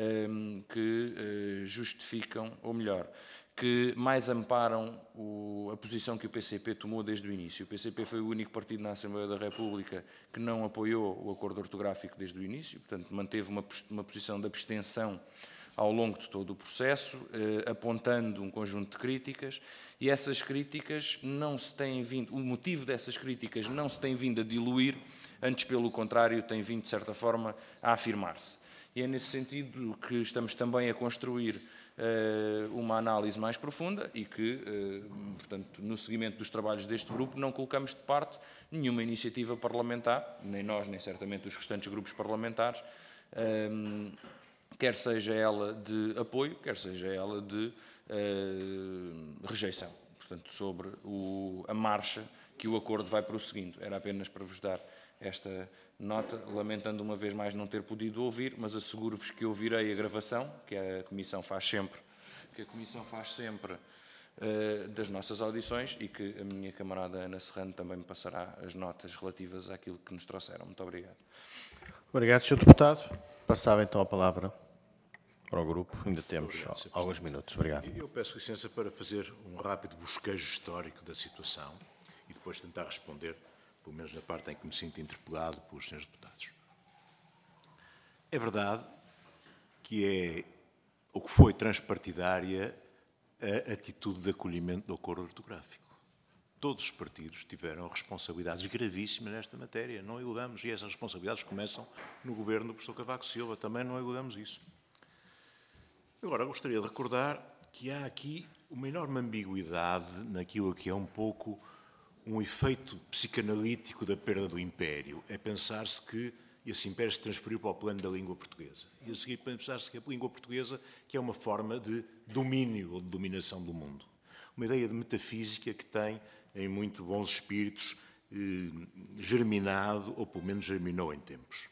que justificam, ou melhor, que mais amparam a posição que o PCP tomou desde o início. O PCP foi o único partido na Assembleia da República que não apoiou o acordo ortográfico desde o início, portanto, manteve uma posição de abstenção ao longo de todo o processo, apontando um conjunto de críticas, e essas críticas não se têm vindo, o motivo dessas críticas não se tem vindo a diluir, antes, pelo contrário, tem vindo, de certa forma, a afirmar-se. E é nesse sentido que estamos também a construir uma análise mais profunda e que, portanto, no seguimento dos trabalhos deste grupo, não colocamos de parte nenhuma iniciativa parlamentar, nem nós, nem certamente os restantes grupos parlamentares, quer seja ela de apoio, quer seja ela de rejeição, portanto, sobre a marcha que o acordo vai prosseguindo. Era apenas para vos dar esta nota, lamentando uma vez mais não ter podido ouvir, mas asseguro-vos que ouvirei a gravação, que a Comissão faz sempre, das nossas audições, e que a minha camarada Ana Serrano também me passará as notas relativas àquilo que nos trouxeram. Muito obrigado. Obrigado, Sr. Deputado. Passava então a palavra para o grupo. Ainda temos alguns minutos. Obrigado. Eu peço licença para fazer um rápido bosquejo histórico da situação e depois tentar responder, pelo menos na parte em que me sinto interpelado pelos senhores deputados. É verdade que é o que foi transpartidária a atitude de acolhimento do acordo ortográfico. Todos os partidos tiveram responsabilidades gravíssimas nesta matéria, não iludamos, e essas responsabilidades começam no governo do professor Cavaco Silva, também não iludamos isso. Agora, gostaria de recordar que há aqui uma enorme ambiguidade naquilo que é um pouco um efeito psicanalítico da perda do Império. É pensar-se que esse Império se transferiu para o plano da língua portuguesa. E a seguir pensar-se que a língua portuguesa que é uma forma de domínio ou de dominação do mundo. Uma ideia de metafísica que tem, em muito bons espíritos, germinado, ou pelo menos germinou em tempos.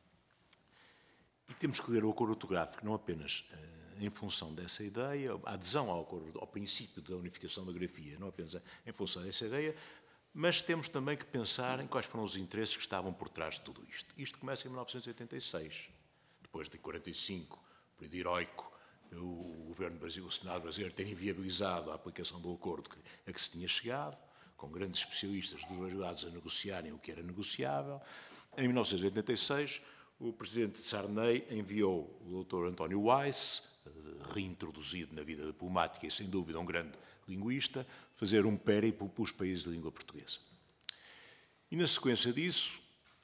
E temos que ler o acordo ortográfico não apenas em função dessa ideia, a adesão ao princípio da unificação da grafia, não apenas em função dessa ideia, mas temos também que pensar em quais foram os interesses que estavam por trás de tudo isto. Isto começa em 1986, depois de 45, período heroico, o Governo Brasileiro, o Senado brasileiro terem inviabilizado a aplicação do acordo a que se tinha chegado, com grandes especialistas dos dois lados a negociarem o que era negociável. Em 1986, o presidente Sarney enviou o Dr. António Weiss, reintroduzido na vida diplomática e, sem dúvida, um grande linguista, fazer um périplo pelos países de língua portuguesa. E, na sequência disso,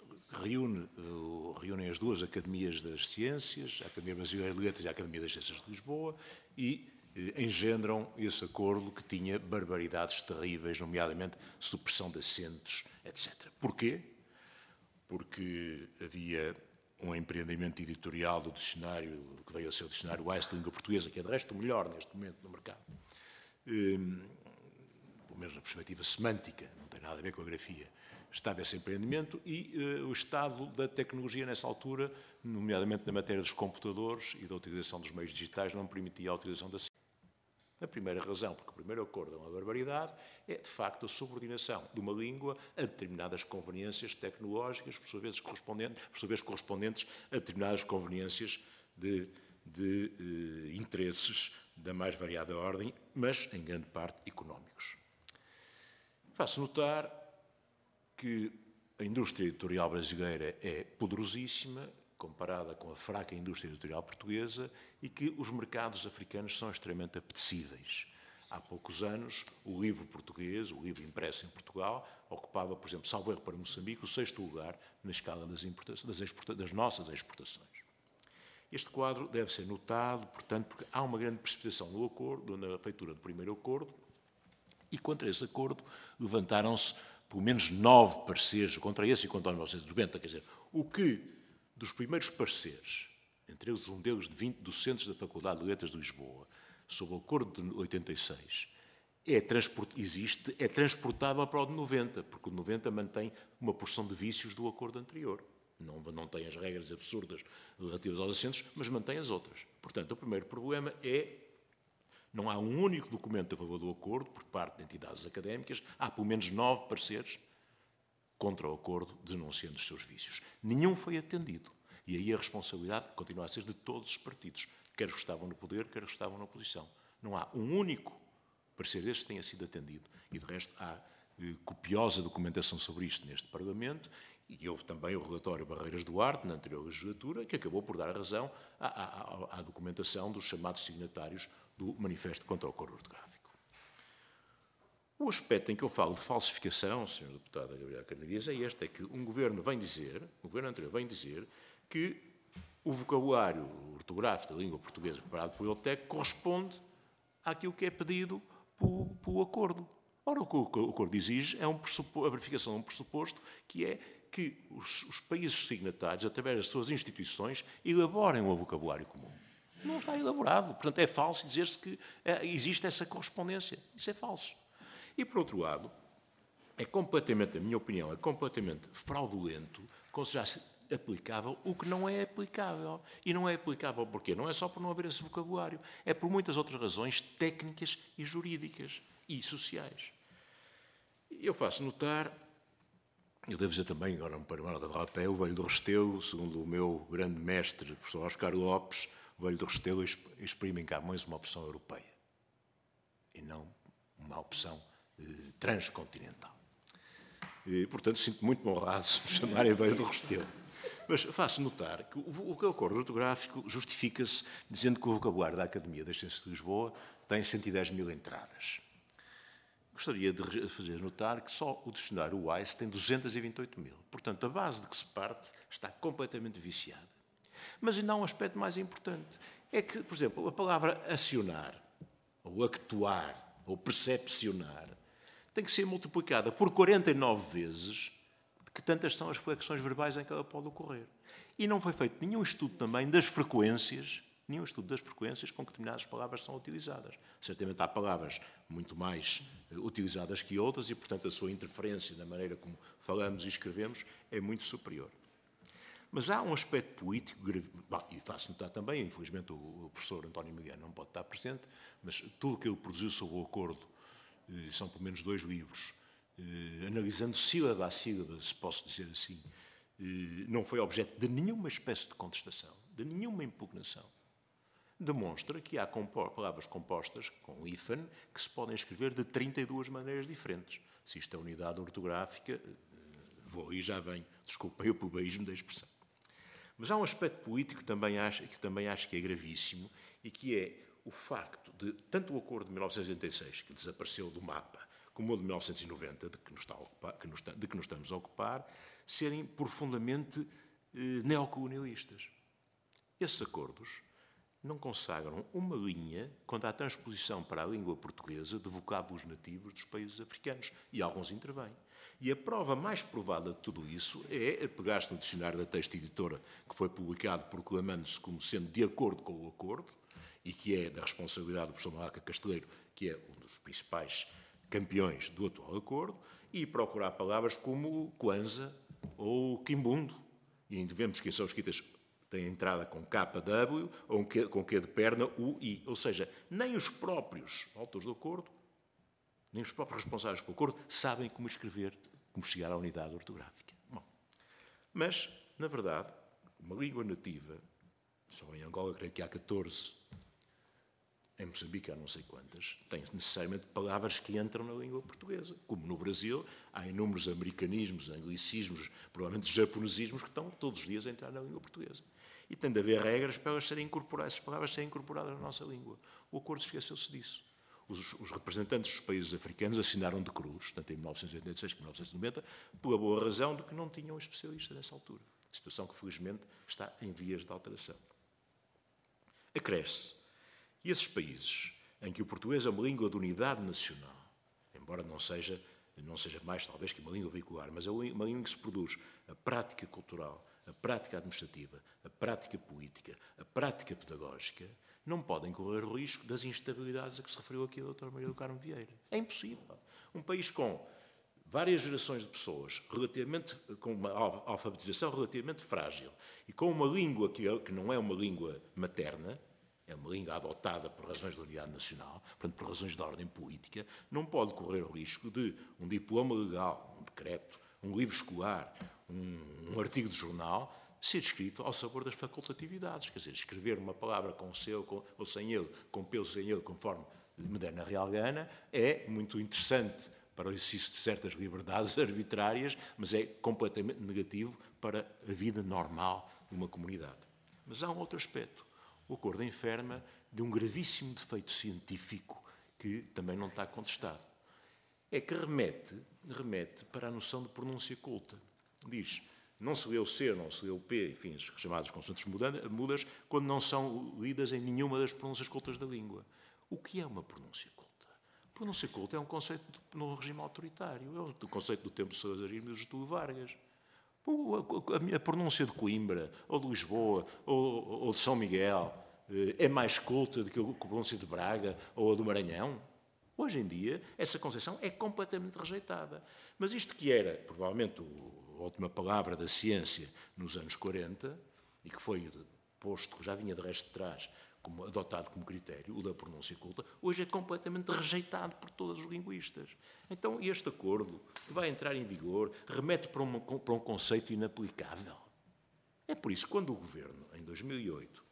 reúnem as duas Academias das Ciências, a Academia Brasileira de Letras e a Academia das Ciências de Lisboa, e engendram esse acordo que tinha barbaridades terríveis, nomeadamente supressão de acentos, etc. Porquê? Porque havia um empreendimento editorial do dicionário, que veio a ser o dicionário Weiss de língua portuguesa, que é de resto o melhor neste momento no mercado, pelo mesmo na perspectiva semântica, não tem nada a ver com a grafia, estava esse empreendimento e o estado da tecnologia nessa altura, nomeadamente na matéria dos computadores e da utilização dos meios digitais, não permitia a utilização da ciência. A primeira razão, porque o primeiro acordo é uma barbaridade, é de facto a subordinação de uma língua a determinadas conveniências tecnológicas, por sua vez correspondentes a determinadas conveniências de interesses da mais variada ordem, mas em grande parte económicos. Faço notar que a indústria editorial brasileira é poderosíssima, comparada com a fraca indústria editorial portuguesa, e que os mercados africanos são extremamente apetecíveis. Há poucos anos, o livro português, o livro impresso em Portugal, ocupava, por exemplo, salvo erro para Moçambique, o 6º lugar na escala das nossas exportações. Este quadro deve ser notado, portanto, porque há uma grande precipitação no acordo, na feitura do primeiro acordo, e contra esse acordo levantaram-se pelo menos 9 pareceres, contra esse e contra o 1990, quer dizer, o que dos primeiros pareceres, entre eles um deles de 20 docentes da Faculdade de Letras de Lisboa, sobre o acordo de 86, é transportável para o de 90, porque o de 90 mantém uma porção de vícios do acordo anterior. Não tem as regras absurdas relativas aos assentos, mas mantém as outras. Portanto, o primeiro problema é não há um único documento a favor do acordo por parte de entidades académicas, há pelo menos 9 pareceres contra o acordo denunciando os seus vícios. Nenhum foi atendido. E aí a responsabilidade continua a ser de todos os partidos, quer os que estavam no poder, quer os que estavam na oposição. Não há um único parecer deste que tenha sido atendido. E, de resto, há copiosa documentação sobre isto neste Parlamento, e houve também o relatório Barreiras Duarte, na anterior legislatura, que acabou por dar razão à documentação dos chamados signatários do Manifesto contra o Acordo Ortográfico. O aspecto em que eu falo de falsificação, Sr. Deputado Gabriel Carneiro, é este, é que o governo anterior vem dizer que o vocabulário ortográfico da língua portuguesa preparado pelo ILTEC corresponde àquilo que é pedido pelo acordo. Ora, o que o acordo exige é a verificação de um pressuposto, que é que os países signatários, através das suas instituições, elaborem um vocabulário comum. Não está elaborado. Portanto, é falso dizer-se que existe essa correspondência. Isso é falso. E, por outro lado, na minha opinião, é completamente fraudulento considerar-se aplicável o que não é aplicável. E não é aplicável porquê? Não é só por não haver esse vocabulário. É por muitas outras razões técnicas e jurídicas e sociais. Eu faço notar, eu devo dizer também, agora um panorama de rapé, o Velho do Restelo, segundo o meu grande mestre, o professor Oscar Lopes, o Velho do Restelo exprime em Camões uma opção europeia e não uma opção transcontinental. E, portanto, sinto muito honrado se me chamarem Velho do Restelo. Mas faço notar que o acordo ortográfico justifica-se dizendo que o vocabulário da Academia das Ciências de Lisboa tem 110 mil entradas. Gostaria de fazer notar que só o dicionário Wise tem 228 mil. Portanto, a base de que se parte está completamente viciada. Mas ainda há um aspecto mais importante. É que, por exemplo, a palavra acionar, ou actuar, ou percepcionar, tem que ser multiplicada por 49 vezes, que tantas são as flexões verbais em que ela pode ocorrer. E não foi feito nenhum estudo também das frequências, com que determinadas palavras são utilizadas. Certamente há palavras muito mais utilizadas que outras e, portanto, a sua interferência na maneira como falamos e escrevemos é muito superior. Mas há um aspecto político, e faço notar também, infelizmente o professor António Emiliano não pode estar presente, mas tudo o que ele produziu sobre o acordo, são pelo menos 2 livros, analisando sílaba a sílaba, se posso dizer assim, não foi objeto de nenhuma espécie de contestação, de nenhuma impugnação. Demonstra que há palavras compostas com hífen que se podem escrever de 32 maneiras diferentes. Se isto é unidade ortográfica, vou aí já venho, desculpem o plebeísmo da expressão. Mas há um aspecto político que também acho que é gravíssimo e que é o facto de tanto o acordo de 1986, que desapareceu do mapa, como o de 1990, de que nos estamos a ocupar, serem profundamente neocolonialistas. Esses acordos não consagram uma linha quanto à transposição para a língua portuguesa de vocábulos nativos dos países africanos, e alguns intervêm. E a prova mais provada de tudo isso é pegar-se no dicionário da Texto Editora, que foi publicado proclamando-se como sendo de acordo com o acordo, e que é da responsabilidade do professor Malaca Casteleiro, que é um dos principais campeões do atual acordo e procurar palavras como Kwanza ou Quimbundo. E vemos que são escritas, têm entrada com KW ou com Q de perna, UI. Ou seja, nem os próprios autores do acordo, nem os próprios responsáveis pelo acordo, sabem como escrever, como chegar à unidade ortográfica. Bom, mas, na verdade, uma língua nativa, só em Angola creio que há 14, em Moçambique há não sei quantas, tem necessariamente palavras que entram na língua portuguesa. Como no Brasil, há inúmeros americanismos, anglicismos, provavelmente japonesismos, que estão todos os dias a entrar na língua portuguesa. E tem de haver regras para elas serem incorporadas, essas palavras serem incorporadas na nossa língua. O acordo esqueceu-se disso. Os representantes dos países africanos assinaram de cruz, tanto em 1986 como em 1990, pela boa razão de que não tinham especialistas nessa altura. Situação que, felizmente, está em vias de alteração. Acresce. E esses países em que o português é uma língua de unidade nacional, embora não seja mais, talvez, que uma língua veicular, mas é uma língua que se produz a prática cultural, a prática administrativa, a prática política, a prática pedagógica, não podem correr o risco das instabilidades a que se referiu aqui a doutora Maria do Carmo Vieira. É impossível. Um país com várias gerações de pessoas, com uma alfabetização relativamente frágil e com uma língua que não é uma língua materna, é uma língua adotada por razões de unidade nacional, portanto, por razões de ordem política, não pode correr o risco de um diploma legal, um decreto, um livro escolar, um artigo de jornal, ser escrito ao sabor das facultatividades. Quer dizer, escrever uma palavra com seu ou sem ele, com pelo sem ele, conforme me der na Real Gana, é muito interessante para o exercício de certas liberdades arbitrárias, mas é completamente negativo para a vida normal de uma comunidade. Mas há um outro aspecto. O acordo enferma de um gravíssimo defeito científico que também não está contestado. É que remete para a noção de pronúncia culta. Diz, não se lê o C, não se lê o P, enfim, as chamadas consoantes mudas, quando não são lidas em nenhuma das pronúncias cultas da língua. O que é uma pronúncia culta? Pronúncia culta é um conceito no regime autoritário, é o conceito do tempo do salazarismo e do Getúlio Vargas. A pronúncia de Coimbra, ou de Lisboa, ou de São Miguel, é mais culta do que a pronúncia de Braga ou a do Maranhão? Hoje em dia, essa concepção é completamente rejeitada. Mas isto que era, provavelmente, a última palavra da ciência nos anos 40, e que foi posto, que já vinha de resto de trás, adotado como critério, o da pronúncia culta, hoje é completamente rejeitado por todos os linguistas. Então, este acordo, que vai entrar em vigor, remete para um conceito inaplicável. É por isso que, quando o Governo, em 2008,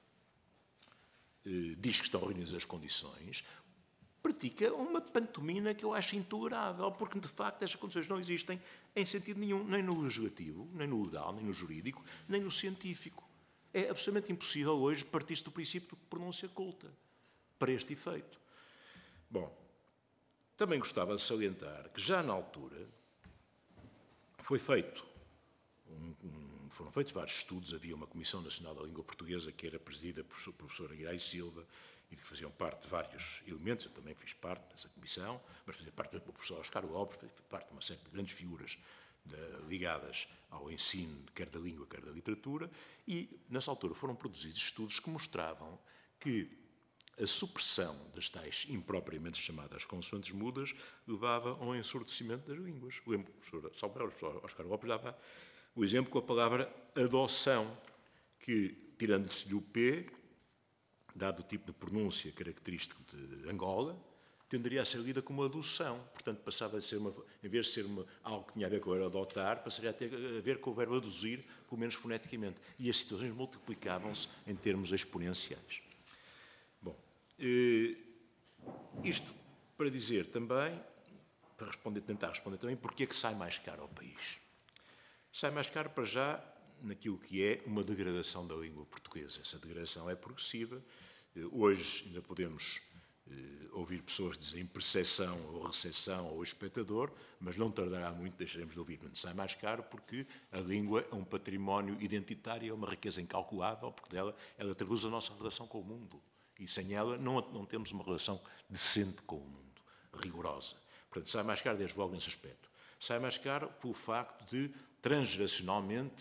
diz que estão reunidas as condições, pratica uma pantomina que eu acho intolerável, porque, de facto, essas condições não existem em sentido nenhum, nem no legislativo, nem no legal, nem no jurídico, nem no científico. É absolutamente impossível hoje partir-se do princípio de pronúncia culta para este efeito. Bom, também gostava de salientar que já na altura foram feitos vários estudos, havia uma Comissão Nacional da Língua Portuguesa que era presidida por professor Aguiar e Silva e que faziam parte de vários elementos, eu também fiz parte dessa comissão, mas fazia parte do professor Oscar Lopes, fazia parte de uma série de grandes figuras ligadas ao ensino, quer da língua, quer da literatura, e, nessa altura, foram produzidos estudos que mostravam que a supressão das tais impropriamente chamadas consoantes mudas levava a um ensurdecimento das línguas. O professor Oscar Lopes dava o exemplo com a palavra adoção, que, tirando-se-lhe o P, dado o tipo de pronúncia característico de Angola, tenderia a ser lida como adoção. Portanto, passava a ser em vez de ser algo que tinha a ver com o adotar, passaria a ter a ver com o verbo aduzir, pelo menos foneticamente. E as situações multiplicavam-se em termos exponenciais. Bom, isto para dizer também, para tentar responder também, porque é que sai mais caro ao país. Sai mais caro para já naquilo que é uma degradação da língua portuguesa. Essa degradação é progressiva. Hoje ainda podemos ouvir pessoas dizerem percepção ou recepção ou espectador, mas não tardará muito, deixaremos de ouvir. Sai mais caro porque a língua é um património identitário, é uma riqueza incalculável, porque ela traduz a nossa relação com o mundo. E sem ela não temos uma relação decente com o mundo, rigorosa. Portanto, sai mais caro desde logo nesse aspecto. Sai mais caro pelo facto de, transgeracionalmente,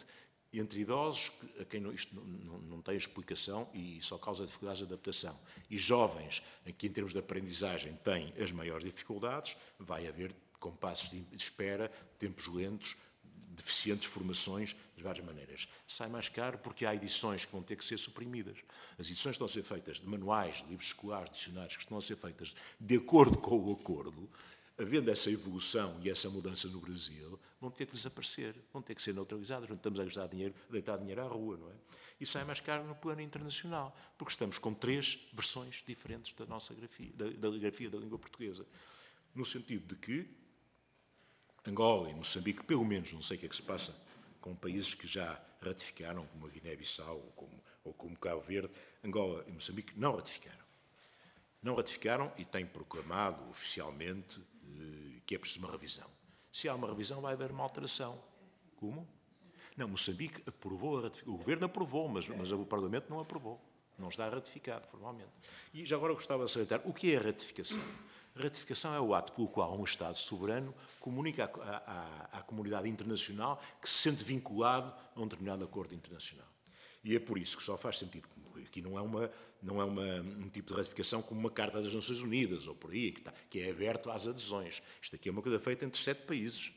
entre idosos, a quem isto não tem explicação e só causa dificuldades de adaptação, e jovens, em que em termos de aprendizagem têm as maiores dificuldades, vai haver compassos de espera, tempos lentos, deficientes formações, de várias maneiras. Sai mais caro porque há edições que vão ter que ser suprimidas. As edições que estão a ser feitas de manuais, de livros escolares, dicionários, que estão a ser feitas de acordo com o acordo, havendo essa evolução e essa mudança no Brasil, vão ter que desaparecer, vão ter que ser neutralizadas, não estamos a gastar dinheiro, a deitar dinheiro à rua, não é? Isso sai mais caro no plano internacional, porque estamos com 3 versões diferentes da nossa grafia, da grafia da língua portuguesa. No sentido de que Angola e Moçambique, pelo menos, não sei o que é que se passa com países que já ratificaram, como a Guiné-Bissau ou como Cabo Verde, Angola e Moçambique não ratificaram. Não ratificaram e têm proclamado oficialmente que é preciso uma revisão. Se há uma revisão, vai haver uma alteração. Como? Não, Moçambique aprovou a ratificação. O governo aprovou, mas o Parlamento não aprovou. Não está ratificado, formalmente. E já agora gostava de salientar o que é a ratificação. A ratificação é o ato pelo qual um Estado soberano comunica à comunidade internacional que se sente vinculado a um determinado acordo internacional. E é por isso que só faz sentido, aqui não é um tipo de ratificação como uma Carta das Nações Unidas, ou por aí, que é aberto às adesões. Isto aqui é uma coisa feita entre 7 países.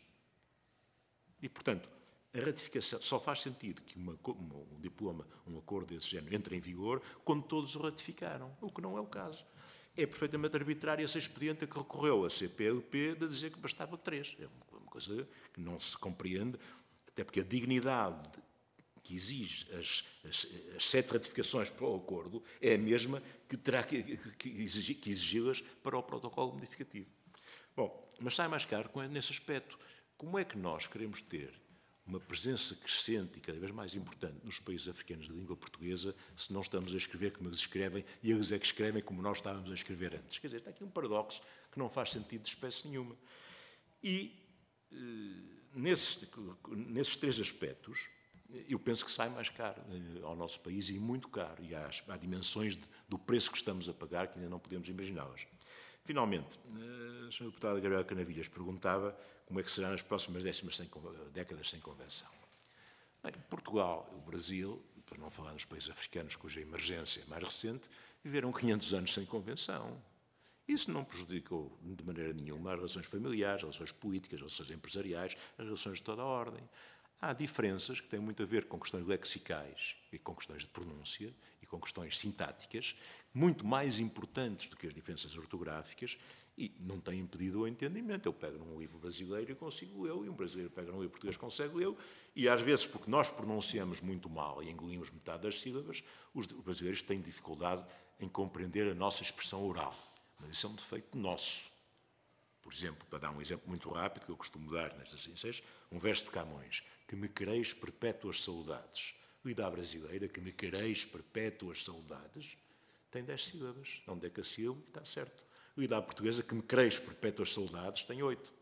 E, portanto, a ratificação só faz sentido que um diploma, um acordo desse género, entre em vigor quando todos o ratificaram, o que não é o caso. É perfeitamente arbitrário esse expediente a que recorreu a CPLP de dizer que bastava 3. É uma coisa que não se compreende, até porque a dignidade que exige as 7 ratificações para o acordo é a mesma que terá que exigi-las para o protocolo modificativo. Bom, mas sai mais caro nesse aspecto. Como é que nós queremos ter uma presença crescente e cada vez mais importante nos países africanos de língua portuguesa se não estamos a escrever como eles escrevem e eles é que escrevem como nós estávamos a escrever antes? Quer dizer, está aqui um paradoxo que não faz sentido de espécie nenhuma. E nesses 3 aspectos, eu penso que sai mais caro ao nosso país e muito caro. E há dimensões do preço que estamos a pagar que ainda não podemos imaginá-las. Finalmente, a Sra. Deputada Gabriela Canavilhas perguntava como é que será nas próximas décadas sem convenção. Bem, Portugal e o Brasil, para não falar nos países africanos cuja emergência é mais recente, viveram 500 anos sem convenção. Isso não prejudicou de maneira nenhuma as relações familiares, as relações políticas, as relações empresariais, as relações de toda a ordem. Há diferenças que têm muito a ver com questões lexicais e com questões de pronúncia e com questões sintáticas, muito mais importantes do que as diferenças ortográficas e não têm impedido o entendimento. Eu pego num livro brasileiro e consigo eu, e um brasileiro pega num livro português e consegue eu, e às vezes, porque nós pronunciamos muito mal e engolimos metade das sílabas, os brasileiros têm dificuldade em compreender a nossa expressão oral. Mas isso é um defeito nosso. Por exemplo, para dar um exemplo muito rápido, que eu costumo dar nestas ciências, um verso de Camões, que me quereis perpétuas saudades. Lida brasileira, que me quereis perpétuas saudades, tem 10 sílabas. Não decassílabo, está certo. Lida portuguesa, que me quereis perpétuas saudades, tem 8.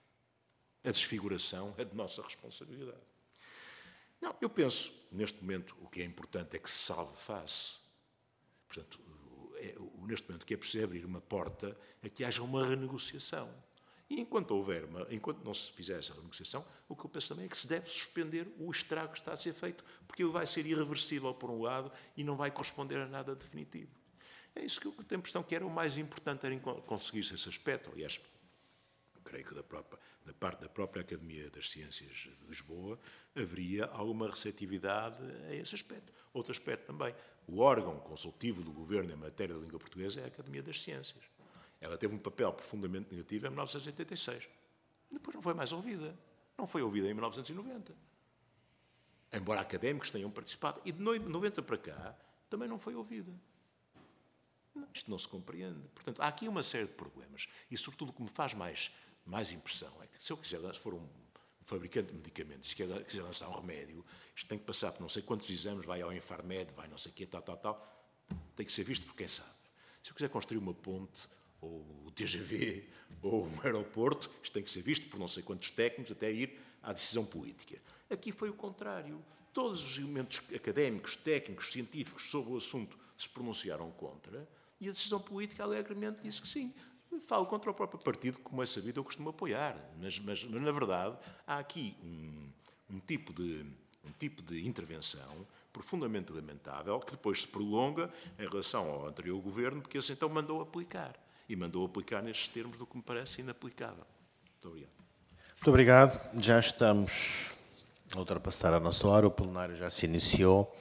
A desfiguração é de nossa responsabilidade. Não, eu penso, neste momento, o que é importante é que se salve face. Portanto, neste momento, o que é preciso abrir uma porta a que haja uma renegociação. E enquanto não se fizer essa renegociação, o que eu penso também é que se deve suspender o estrago que está a ser feito, porque ele vai ser irreversível por um lado e não vai corresponder a nada definitivo. É isso que eu tenho a impressão que era o mais importante, era conseguir-se esse aspecto. Aliás, creio que da parte da própria Academia das Ciências de Lisboa haveria alguma receptividade a esse aspecto. Outro aspecto também, o órgão consultivo do Governo em matéria da língua portuguesa é a Academia das Ciências. Ela teve um papel profundamente negativo em 1986. Depois não foi mais ouvida. Não foi ouvida em 1990. Embora académicos tenham participado. E de 90 para cá também não foi ouvida. Isto não se compreende. Portanto, há aqui uma série de problemas. E, sobretudo, o que me faz mais impressão é que se eu quiser, se for um fabricante de medicamentos e quiser lançar um remédio, isto tem que passar por não sei quantos exames, vai ao Infarmed, vai não sei o quê, tal. Tem que ser visto por quem sabe. Se eu quiser construir uma ponte, ou o TGV, ou um aeroporto, isto tem que ser visto por não sei quantos técnicos até ir à decisão política. Aqui foi o contrário. Todos os elementos académicos, técnicos, científicos sobre o assunto se pronunciaram contra e a decisão política alegremente disse que sim. Falo contra o próprio partido, que, como é sabido, eu costumo apoiar. Mas na verdade, há aqui um tipo de um tipo de intervenção profundamente lamentável, que depois se prolonga em relação ao anterior governo, porque esse então mandou aplicar. E mandou aplicar nestes termos do que me parece inaplicável. Muito obrigado. Muito obrigado. Já estamos a ultrapassar a nossa hora, o plenário já se iniciou.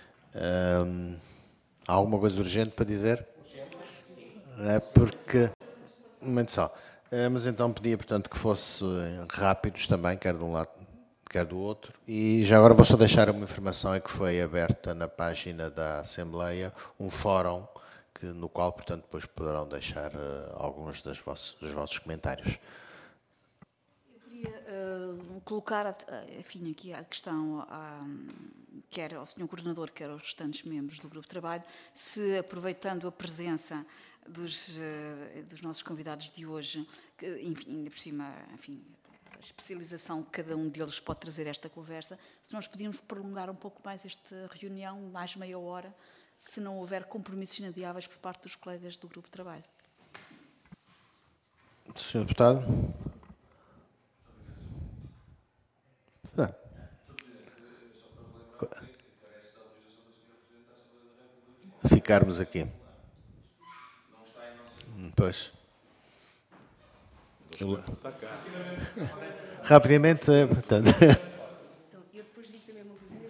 Há alguma coisa urgente para dizer? É porque... Um momento só. Mas então pedia, portanto, que fosse rápidos também, quer de um lado, quer do outro. E já agora vou só deixar uma informação, é que foi aberta na página da Assembleia um fórum no qual, portanto, depois poderão deixar alguns dos vossos comentários. Eu queria colocar, enfim, aqui a questão, quer ao Sr. Coordenador, quer aos restantes membros do Grupo de Trabalho, se, aproveitando a presença dos nossos convidados de hoje, que, enfim, ainda por cima, enfim, a especialização que cada um deles pode trazer esta conversa, se nós podíamos prolongar um pouco mais esta reunião, mais meia hora, se não houver compromissos inadiáveis por parte dos colegas do Grupo de Trabalho. Sr. Deputado. Ficarmos aqui. Pois. Rapidamente, portanto. Eu depois digo também uma coisinha.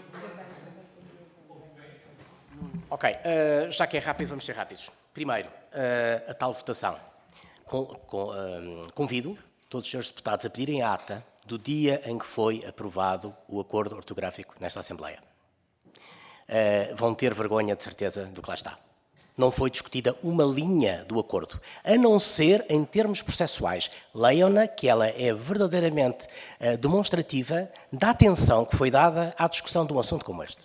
Ok, já que é rápido, vamos ser rápidos. Primeiro, a tal votação. Convido todos os senhores deputados a pedirem a ata do dia em que foi aprovado o acordo ortográfico nesta Assembleia. Vão ter vergonha, de certeza, do que lá está. Não foi discutida uma linha do acordo, a não ser em termos processuais. Leiam-na, que ela é verdadeiramente demonstrativa da atenção que foi dada à discussão de um assunto como este.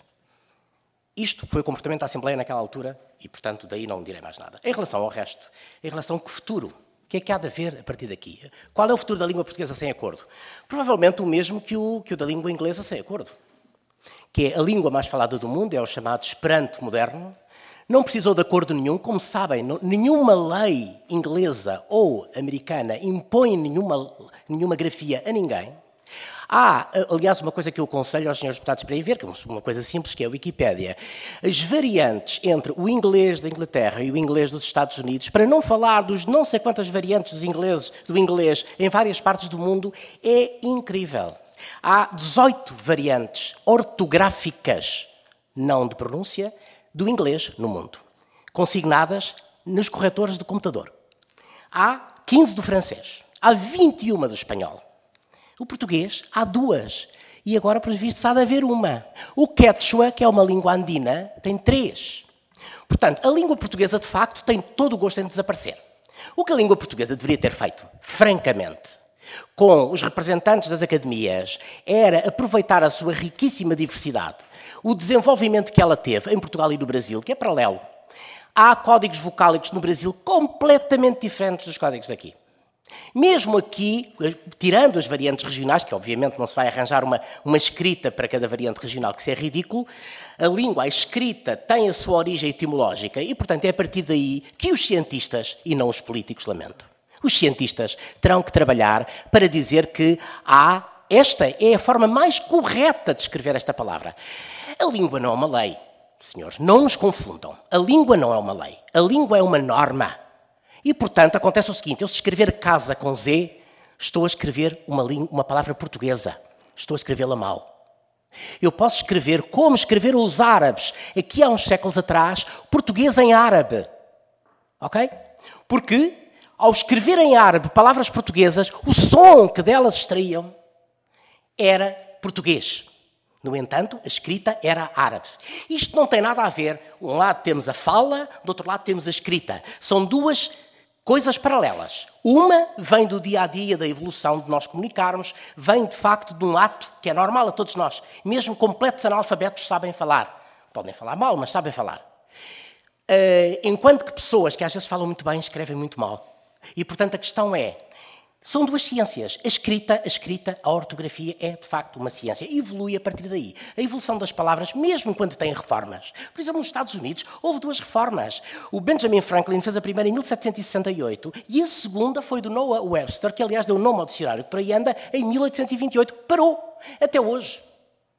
Isto foi o comportamento da Assembleia naquela altura e, portanto, daí não direi mais nada. Em relação ao resto, em relação a que futuro, o que é que há de haver a partir daqui? Qual é o futuro da língua portuguesa sem acordo? Provavelmente o mesmo que o da língua inglesa sem acordo. Que é a língua mais falada do mundo, é o chamado Esperanto moderno. Não precisou de acordo nenhum. Como sabem, nenhuma lei inglesa ou americana impõe nenhuma grafia a ninguém. Há, aliás, uma coisa que eu aconselho aos senhores deputados para ir ver, que é uma coisa simples, que é a Wikipédia. As variantes entre o inglês da Inglaterra e o inglês dos Estados Unidos, para não falar dos não sei quantas variantes do inglês em várias partes do mundo, é incrível. Há 18 variantes ortográficas, não de pronúncia, do inglês no mundo, consignadas nos corretores de computador. Há 15 do francês, há 21 do espanhol. O português, há 2. E agora, por visto, há de haver uma. O quechua, que é uma língua andina, tem 3. Portanto, a língua portuguesa, de facto, tem todo o gosto em desaparecer. O que a língua portuguesa deveria ter feito, francamente, com os representantes das academias, era aproveitar a sua riquíssima diversidade, o desenvolvimento que ela teve em Portugal e no Brasil, que é paralelo. Há códigos vocálicos no Brasil completamente diferentes dos códigos daqui. Mesmo aqui, tirando as variantes regionais, que obviamente não se vai arranjar uma escrita para cada variante regional, que isso é ridículo, a língua, a escrita, tem a sua origem etimológica e, portanto, é a partir daí que os cientistas, e não os políticos, lamento, os cientistas terão que trabalhar para dizer que esta é a forma mais correta de escrever esta palavra. A língua não é uma lei, senhores, não nos confundam. A língua não é uma lei, a língua é uma norma. E, portanto, acontece o seguinte, eu se escrever casa com Z, estou a escrever uma palavra portuguesa, estou a escrevê-la mal. Eu posso escrever como escreveram os árabes, aqui há uns séculos atrás, português em árabe. Ok? Porque, ao escrever em árabe palavras portuguesas, o som que delas extraíam era português. No entanto, a escrita era árabe. Isto não tem nada a ver. De um lado temos a fala, do outro lado temos a escrita. São duas coisas paralelas. Uma vem do dia-a-dia, da evolução de nós comunicarmos, vem, de facto, de um ato que é normal a todos nós. Mesmo completos analfabetos sabem falar. Podem falar mal, mas sabem falar. Enquanto que pessoas que às vezes falam muito bem, escrevem muito mal. E, portanto, a questão é, são duas ciências. A escrita, a ortografia é, de facto, uma ciência. E evolui a partir daí. A evolução das palavras, mesmo quando tem reformas. Por exemplo, nos Estados Unidos, houve 2 reformas. O Benjamin Franklin fez a primeira em 1768 e a segunda foi do Noah Webster, que, aliás, deu o nome ao dicionário, que por aí anda, em 1828, que parou. Até hoje.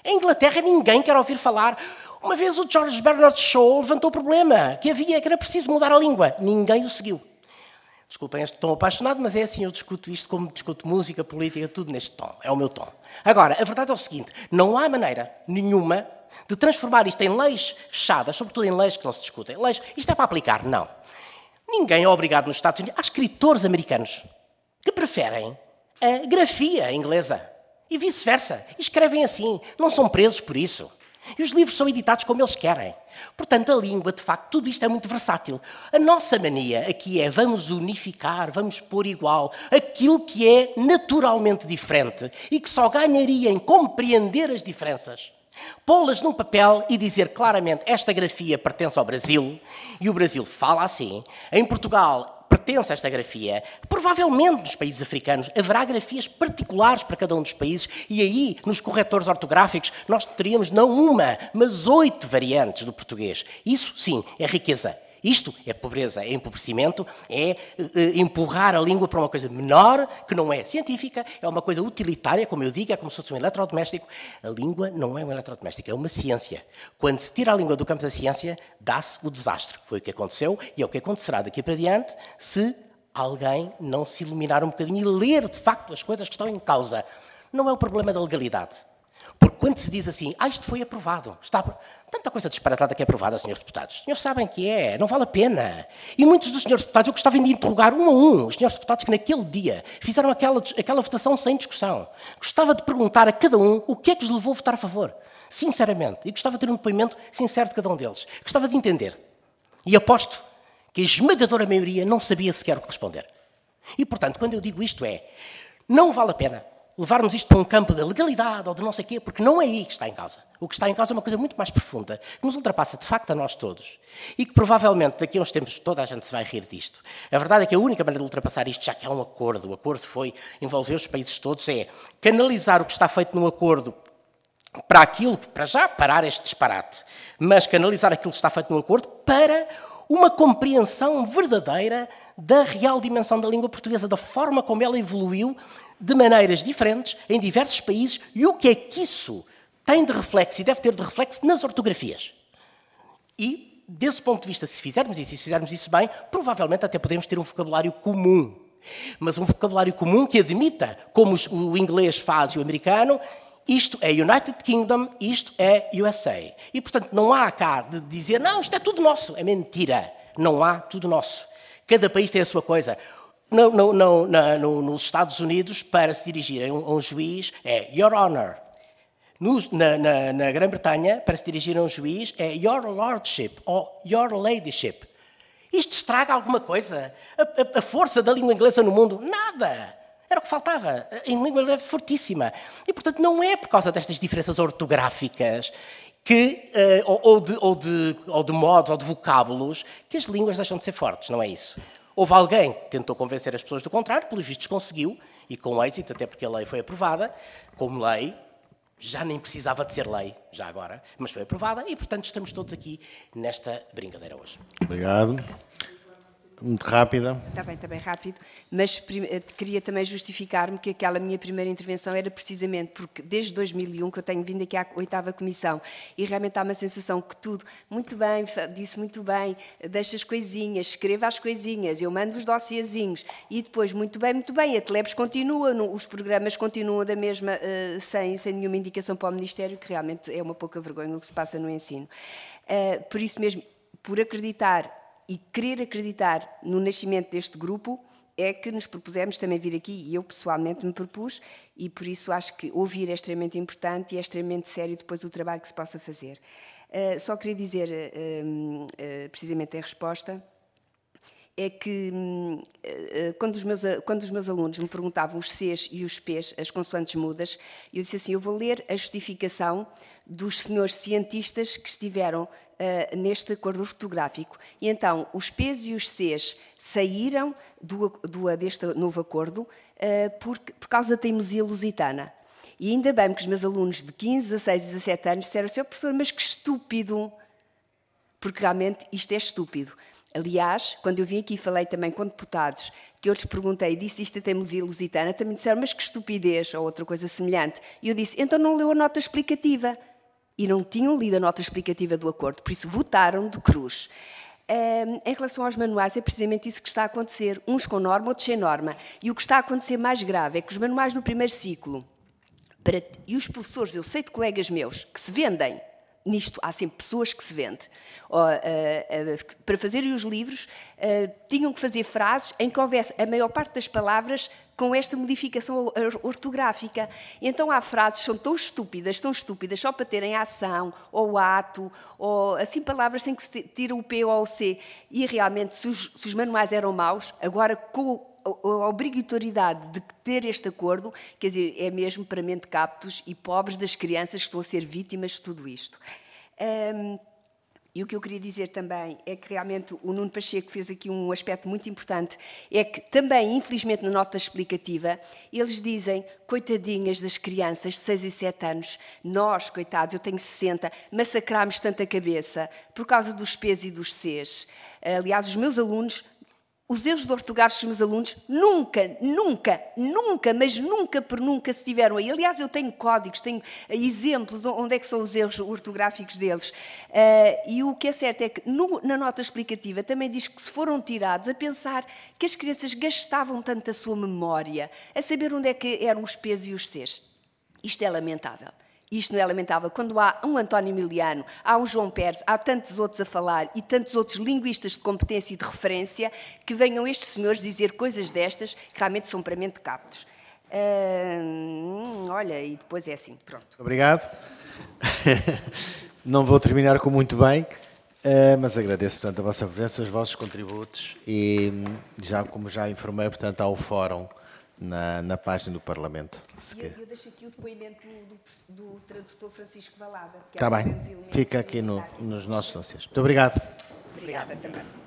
Em Inglaterra ninguém quer ouvir falar. Uma vez o George Bernard Shaw levantou o problema que era preciso mudar a língua. Ninguém o seguiu. Desculpem este tom apaixonado, mas é assim, eu discuto isto como discuto música, política, tudo neste tom. É o meu tom. Agora, a verdade é o seguinte, não há maneira nenhuma de transformar isto em leis fechadas, sobretudo em leis que não se discutem. Leis, isto é para aplicar? Não. Ninguém é obrigado nos Estados Unidos. Há escritores americanos que preferem a grafia inglesa e vice-versa. E escrevem assim, não são presos por isso. E os livros são editados como eles querem. Portanto, a língua, de facto, tudo isto é muito versátil. A nossa mania aqui é vamos unificar, vamos pôr igual aquilo que é naturalmente diferente e que só ganharia em compreender as diferenças. Pô-las num papel e dizer claramente esta grafia pertence ao Brasil e o Brasil fala assim. Em Portugal pertence a esta grafia. Provavelmente nos países africanos haverá grafias particulares para cada um dos países e aí, nos corretores ortográficos, nós teríamos não uma, mas 8 variantes do português. Isso, sim, é riqueza. Isto é pobreza, é empobrecimento, é empurrar a língua para uma coisa menor, que não é científica, é uma coisa utilitária, como eu digo, é como se fosse um eletrodoméstico. A língua não é um eletrodoméstico, é uma ciência. Quando se tira a língua do campo da ciência, dá-se o desastre. Foi o que aconteceu e é o que acontecerá daqui para diante se alguém não se iluminar um bocadinho e ler, de facto, as coisas que estão em causa. Não é o problema da legalidade. Porque quando se diz assim, isto foi aprovado, tanta coisa disparatada que é aprovada, senhores deputados. Os senhores sabem que é, não vale a pena. E muitos dos senhores deputados, eu gostava de interrogar um a um os senhores deputados que naquele dia fizeram aquela votação sem discussão. Gostava de perguntar a cada um o que é que os levou a votar a favor. Sinceramente. E gostava de ter um depoimento sincero de cada um deles. Gostava de entender. E aposto que a esmagadora maioria não sabia sequer o que responder. E, portanto, quando eu digo isto não vale a pena levarmos isto para um campo da legalidade ou de não sei o quê, porque não é aí que está em causa. O que está em causa é uma coisa muito mais profunda, que nos ultrapassa de facto a nós todos e que provavelmente daqui a uns tempos toda a gente se vai rir disto. A verdade é que a única maneira de ultrapassar isto, já que há um acordo, o acordo envolveu os países todos, é canalizar o que está feito no acordo para aquilo, para já parar este disparate, mas canalizar aquilo que está feito no acordo para uma compreensão verdadeira da real dimensão da língua portuguesa, da forma como ela evoluiu de maneiras diferentes em diversos países e o que é que isso tem de reflexo e deve ter de reflexo nas ortografias. E, desse ponto de vista, se fizermos isso bem, provavelmente até podemos ter um vocabulário comum. Mas um vocabulário comum que admita, como o inglês faz e o americano, isto é United Kingdom, isto é USA. E, portanto, não há cá de dizer, não, isto é tudo nosso. É mentira. Não há tudo nosso. Cada país tem a sua coisa. Nos Estados Unidos, para se dirigirem a um juiz, é Your Honor. Na Grã-Bretanha, para se dirigir a um juiz, é Your Lordship ou Your Ladyship. Isto estraga alguma coisa? A força da língua inglesa no mundo? Nada! Era o que faltava. A língua inglesa é fortíssima. E, portanto, não é por causa destas diferenças ortográficas que, ou de modos ou de vocábulos que as línguas deixam de ser fortes, não é isso? Houve alguém que tentou convencer as pessoas do contrário, pelos vistos conseguiu, e com êxito, até porque a lei foi aprovada, como lei, já nem precisava de ser lei, já agora, mas foi aprovada, e portanto estamos todos aqui nesta brincadeira hoje. Obrigado. Muito rápida. Está bem rápido, mas queria também justificar-me que aquela minha primeira intervenção era precisamente porque desde 2001 que eu tenho vindo aqui à 8ª Comissão e realmente há uma sensação que tudo, muito bem, disse muito bem, deixa as coisinhas, escreva as coisinhas, eu mando os dossiezinhos e depois, muito bem, a Telebs continua, os programas continuam da mesma, sem nenhuma indicação para o Ministério, que realmente é uma pouca vergonha o que se passa no ensino. Por isso mesmo, por acreditar e querer acreditar no nascimento deste grupo, é que nos propusemos também vir aqui, e eu pessoalmente me propus, e por isso acho que ouvir é extremamente importante e é extremamente sério depois o trabalho que se possa fazer. Só queria dizer, precisamente a resposta, é que quando os meus alunos me perguntavam os Cs e os Ps, as consoantes mudas, eu disse assim, eu vou ler a justificação dos senhores cientistas que estiveram neste acordo ortográfico. E então, os P's e os C's saíram deste novo acordo por causa da teimosia lusitana. E ainda bem que os meus alunos de 15, 16 e 17 anos disseram assim, professor, mas que estúpido, porque realmente isto é estúpido. Aliás, quando eu vim aqui e falei também com deputados, que eu lhes perguntei, disse isto a teimosia lusitana, também disseram, mas que estupidez, ou outra coisa semelhante. E eu disse, então não leu a nota explicativa. E não tinham lido a nota explicativa do acordo, por isso votaram de cruz. Em relação aos manuais, é precisamente isso que está a acontecer, uns com norma, outros sem norma. E o que está a acontecer mais grave é que os manuais do primeiro ciclo, e os professores, eu sei de colegas meus, que se vendem, nisto há sempre pessoas que se vendem, para fazerem os livros, tinham que fazer frases em que houvesse a maior parte das palavras com esta modificação ortográfica. Então há frases que são tão estúpidas, só para terem a ação, ou ato, ou assim palavras sem que se tire o P ou o C. E realmente, se os manuais eram maus, agora com a obrigatoriedade de ter este acordo, quer dizer, é mesmo para mentecaptos e pobres das crianças que estão a ser vítimas de tudo isto. E o que eu queria dizer também é que realmente o Nuno Pacheco fez aqui um aspecto muito importante, é que também, infelizmente, na nota explicativa, eles dizem, coitadinhas das crianças de 6 e 7 anos, nós, coitados, eu tenho 60, massacrámos tanta cabeça por causa dos P's e dos C's. Aliás, os meus alunos, os erros ortográficos dos meus alunos mas nunca por nunca se tiveram aí. Aliás, eu tenho códigos, tenho exemplos onde é que são os erros ortográficos deles. E o que é certo é que na nota explicativa também diz que se foram tirados a pensar que as crianças gastavam tanto a sua memória, a saber onde é que eram os P's e os C's. Isto é lamentável. Isto não é lamentável. Quando há um António Emiliano, há um João Pérez, há tantos outros a falar e tantos outros linguistas de competência e de referência que venham estes senhores dizer coisas destas que realmente são para mentecaptos. Olha, e depois é assim, pronto. Obrigado. Não vou terminar com muito bem, mas agradeço, portanto, a vossa presença, os vossos contributos e, como já informei, portanto, há o fórum na página do Parlamento. Eu deixo aqui o depoimento do tradutor Francisco Valada. Está bem, fica aqui nos nossos dossiês. Muito obrigado. Obrigada também.